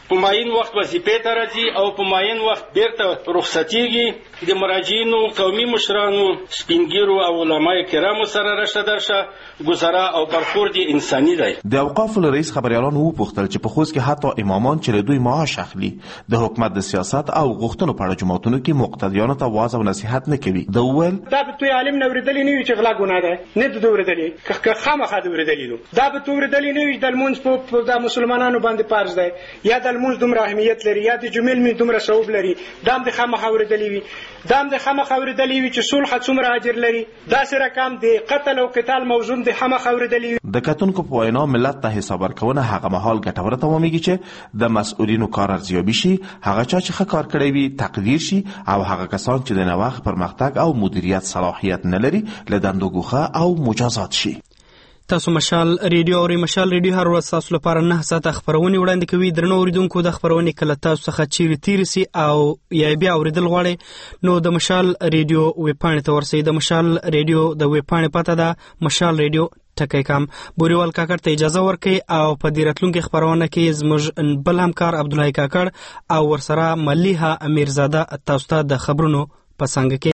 په معین وخت وظیفې ته راځي او په معین وخت بیرته رخصتیږي. د مراجعینو، قومي مشرانو، سپینګیرو او علماء کرامو سره رشته درشه گذرا او برخورد انساني دی. د اوقافو رئیس خبريالانو وپوښتل چې په خوست کې حتی امامان چې له دوی معاش اخلي د حکومت د سیاست او غوښتنو په اړه جماعتونو کې مقتدیانو ته واعظ او نصيحت نه کوي. د وویل دا به توی عالم نه ورېدلې نه وي چې غلا ګناه ده، نه د ورېدلې که خامخا د ورېدلې دو دا به تو ورېدلې نه وي د لمونځ په د مسلمانانو باندې فرض دی، یا د لمونځ دومره اهمیت لري، یا د جمیل می دومره ثواب لري، دا هم د خامخا ورېدلې وي، دا هم د خامخا ورېدلې وي چې صلح څومره اجر لري، دا سره کم د قتل او قتال موضوع د خامخا ورېدلې وي. د کتونکو په وینا ملت ته حساب ورکونه هغه مهال ګټوره تمامېږي چې د مسؤلینو کار ارزیابي شي، هغه چا چې ښه کار کړی وي تقدیر شي او هغه کسان چې د نوښت پرمختګ او مدیریت صلاحیت نه لري له دندو ګوښه او مجازات شي. تاسو مشال ریډیو او مشال ریډیو هر ورځ تاسو لپاره نه ساعته خبرونه وړاندې کوي. درنو اوریدونکو د خبرونه کله تاسو څخه چیرې تیر سي او یا بیا اوریدل غواړي نو د مشال ریډیو ویب پاڼې ته ورسئ. د مشال ریډیو د ویب پاڼې پته ده مشال ریډیو ټکی کام. بوریوال کاکړ ته اجازه ورکړي او په دې راتلونکي خبرونه کې زموږ بل همکار عبدالله کاکړ او ورسره ملیحه امیرزاده تاسو ته د خبرونو په څنګه کې